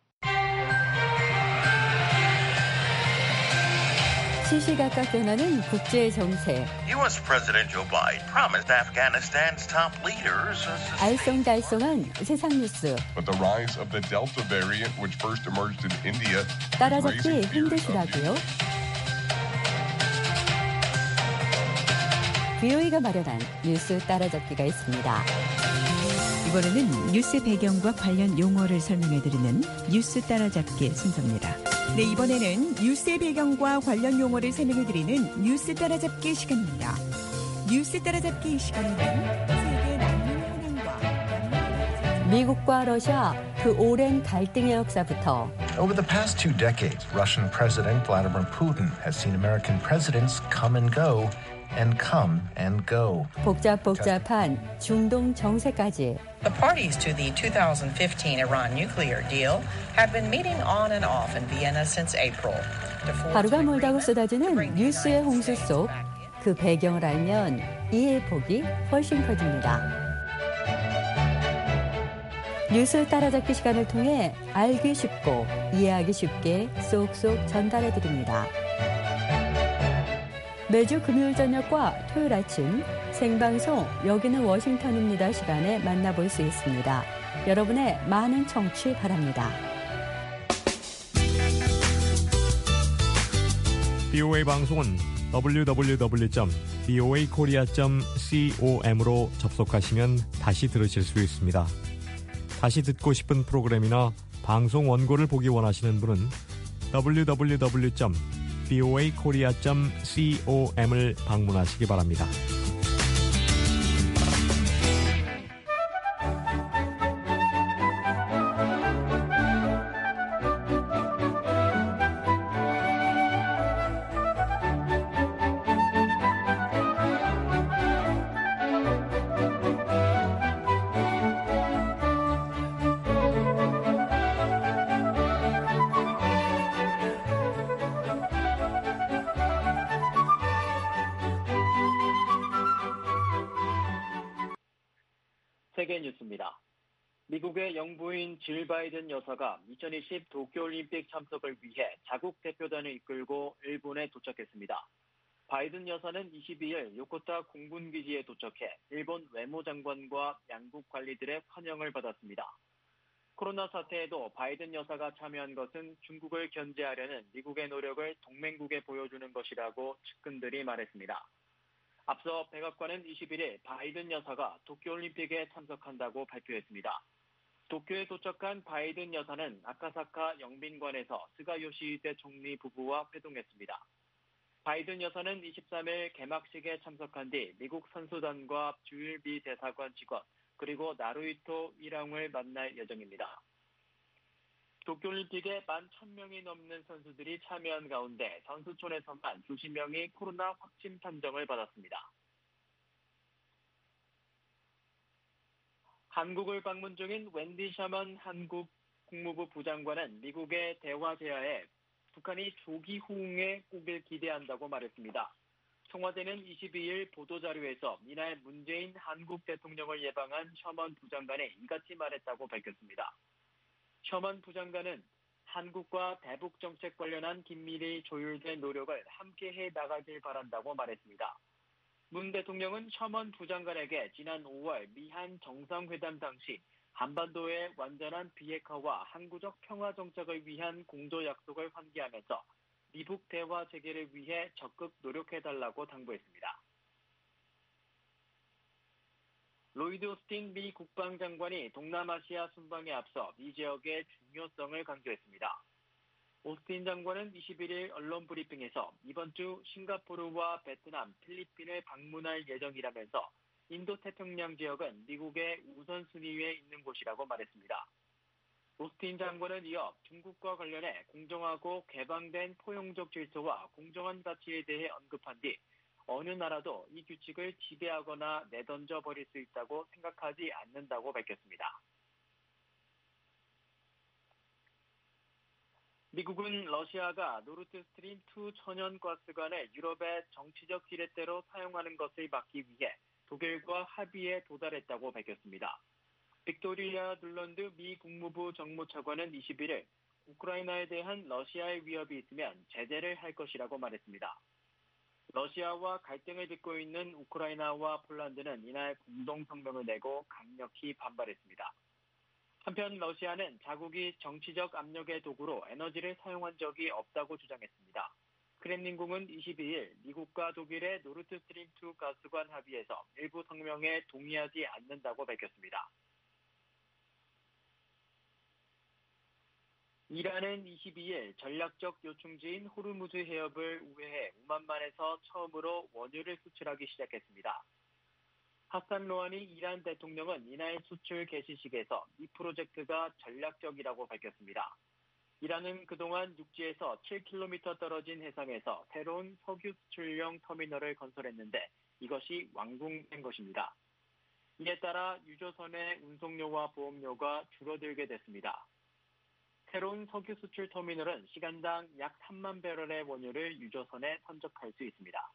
시시각각 변하는 국제 정세. 유에스 President Joe Biden promised Afghanistan's top leaders. 알쏭달쏭한 세상 뉴스. But the rise of the Delta variant, which first emerged in India, 따라잡기 힘드시다고요? 브이오에이가 마련한 뉴스 따라잡기가 있습니다. 이번에는 뉴스 배경과 관련 용어를 설명해드리는 뉴스 따라잡기 순서입니다. 네, 이번에는 뉴스의 배경과 관련 용어를 설명해드리는 뉴스 따라잡기 시간입니다. 뉴스 따라잡기 시간에는 세계 난민 현황과 미국과 러시아 그 오랜 갈등의 역사부터 Over the past two decades, Russian President Vladimir Putin has seen American presidents come and go and come and go. 복잡복잡한 중동 정세까지. The parties to the twenty fifteen Iran nuclear deal have been meeting on and off in Vienna since April. 하루가 멀다고 쏟아지는 뉴스의 홍수 속 그 배경을 알면 이해의 폭이 훨씬 커집니다. 뉴스 따라잡기 시간을 통해 알기 쉽고 이해하기 쉽게 쏙쏙 전달해드립니다. 매주 금요일 저녁과 토요일 아침 생방송 여기는 워싱턴입니다 시간에 만나볼 수 있습니다. 여러분의 많은 청취 바랍니다. 브이오에이 방송은 더블유 더블유 더블유 점 브이오에이 코리아 점 com으로 접속하시면 다시 들으실 수 있습니다. 다시 듣고 싶은 프로그램이나 방송 원고를 보기 원하시는 분은 더블유 더블유 더블유 점 비오에이 코리아 점 com을 방문하시기 바랍니다. 세계 뉴스입니다. 미국의 영부인 질 바이든 여사가 이천이십 도쿄올림픽 참석을 위해 자국 대표단을 이끌고 일본에 도착했습니다. 바이든 여사는 이십이일 요코타 공군기지에 도착해 일본 외무장관과 양국 관리들의 환영을 받았습니다. 코로나 사태에도 바이든 여사가 참여한 것은 중국을 견제하려는 미국의 노력을 동맹국에 보여주는 것이라고 측근들이 말했습니다. 앞서 백악관은 이십일일 바이든 여사가 도쿄올림픽에 참석한다고 발표했습니다. 도쿄에 도착한 바이든 여사는 아카사카 영빈관에서 스가 요시히데 총리 부부와 회동했습니다. 바이든 여사는 이십삼일 개막식에 참석한 뒤 미국 선수단과 주일비 대사관 직원 그리고 나루히토 일왕을 만날 예정입니다. 도쿄올림픽에 만 천 명이 넘는 선수들이 참여한 가운데 선수촌에서만 수십 명이 코로나 확진 판정을 받았습니다. 한국을 방문 중인 웬디 셔먼 한국 국무부 부장관은 미국의 대화 제안에 북한이 조기 호응에 꼭을 기대한다고 말했습니다. 청와대는 이십이일 보도자료에서 이날 문재인 한국 대통령을 예방한 셔먼 부장관이 이같이 말했다고 밝혔습니다. 셔먼 부장관은 한국과 대북 정책 관련한 긴밀히 조율된 노력을 함께해 나가길 바란다고 말했습니다. 문 대통령은 셔먼 부장관에게 지난 오월 미한 정상회담 당시 한반도의 완전한 비핵화와 항구적 평화 정착을 위한 공조 약속을 환기하면서 미북 대화 재개를 위해 적극 노력해달라고 당부했습니다. 로이드 오스틴 미 국방장관이 동남아시아 순방에 앞서 이 지역의 중요성을 강조했습니다. 오스틴 장관은 이십일일 언론 브리핑에서 이번 주 싱가포르와 베트남, 필리핀을 방문할 예정이라면서 인도태평양 지역은 미국의 우선순위에 있는 곳이라고 말했습니다. 오스틴 장관은 이어 중국과 관련해 공정하고 개방된 포용적 질서와 공정한 가치에 대해 언급한 뒤 어느 나라도 이 규칙을 지배하거나 내던져 버릴 수 있다고 생각하지 않는다고 밝혔습니다. 미국은 러시아가 노르드스트림 투 천연가스관을 유럽의 정치적 지렛대로 사용하는 것을 막기 위해 독일과 합의에 도달했다고 밝혔습니다. 빅토리아 눌런드 미 국무부 정무차관은 이십일일 우크라이나에 대한 러시아의 위협이 있으면 제재를 할 것이라고 말했습니다. 러시아와 갈등을 빚고 있는 우크라이나와 폴란드는 이날 공동성명을 내고 강력히 반발했습니다. 한편 러시아는 자국이 정치적 압력의 도구로 에너지를 사용한 적이 없다고 주장했습니다. 크렘린궁은 이십이일 미국과 독일의 노르드스트림 투 가스관 합의에서 일부 성명에 동의하지 않는다고 밝혔습니다. 이란은 이십이일 전략적 요충지인 호르무즈 해협을 우회해 오만만에서 처음으로 원유를 수출하기 시작했습니다. 하산 로하니 이란 대통령은 이날 수출 개시식에서 이 프로젝트가 전략적이라고 밝혔습니다. 이란은 그동안 육지에서 칠 킬로미터 떨어진 해상에서 새로운 석유 수출용 터미널을 건설했는데 이것이 완공된 것입니다. 이에 따라 유조선의 운송료와 보험료가 줄어들게 됐습니다. 새로운 석유 수출 터미널은 시간당 약 삼만 배럴의 원유를 유조선에 선적할 수 있습니다.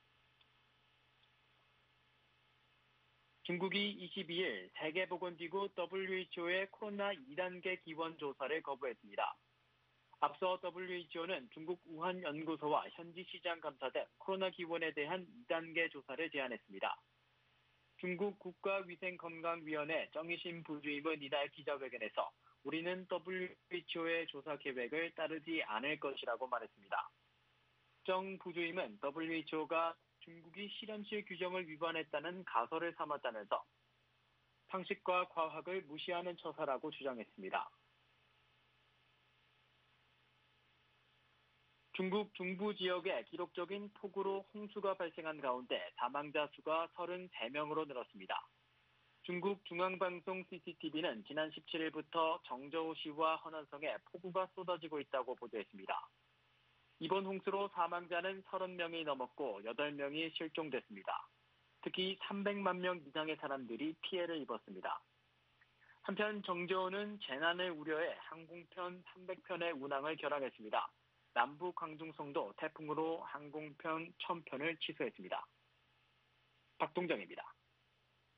중국이 이십이일 세계보건기구 더블유에이치오의 코로나 이 단계 기원 조사를 거부했습니다. 앞서 더블유에이치오는 중국 우한 연구소와 현지 시장 감사 등 코로나 기원에 대한 이 단계 조사를 제안했습니다. 중국 국가위생건강위원회 정의신 부주임은 이날 기자회견에서 우리는 더블유에이치오의 조사 계획을 따르지 않을 것이라고 말했습니다. 정 부주임은 더블유에이치오가 중국이 실험실 규정을 위반했다는 가설을 삼았다면서 상식과 과학을 무시하는 처사라고 주장했습니다. 중국 중부 지역에 기록적인 폭우로 홍수가 발생한 가운데 사망자 수가 서른세 명으로 늘었습니다. 중국 중앙방송 씨씨티비는 지난 십칠일부터 정저우시와 허난성에 폭우가 쏟아지고 있다고 보도했습니다. 이번 홍수로 사망자는 서른 명이 넘었고 여덟 명이 실종됐습니다. 특히 삼백만 명 이상의 사람들이 피해를 입었습니다. 한편 정저우는 재난을 우려해 항공편 삼백 편의 운항을 결항했습니다. 남부 광둥성도 태풍으로 항공편 천 편을 취소했습니다. 박동정입니다.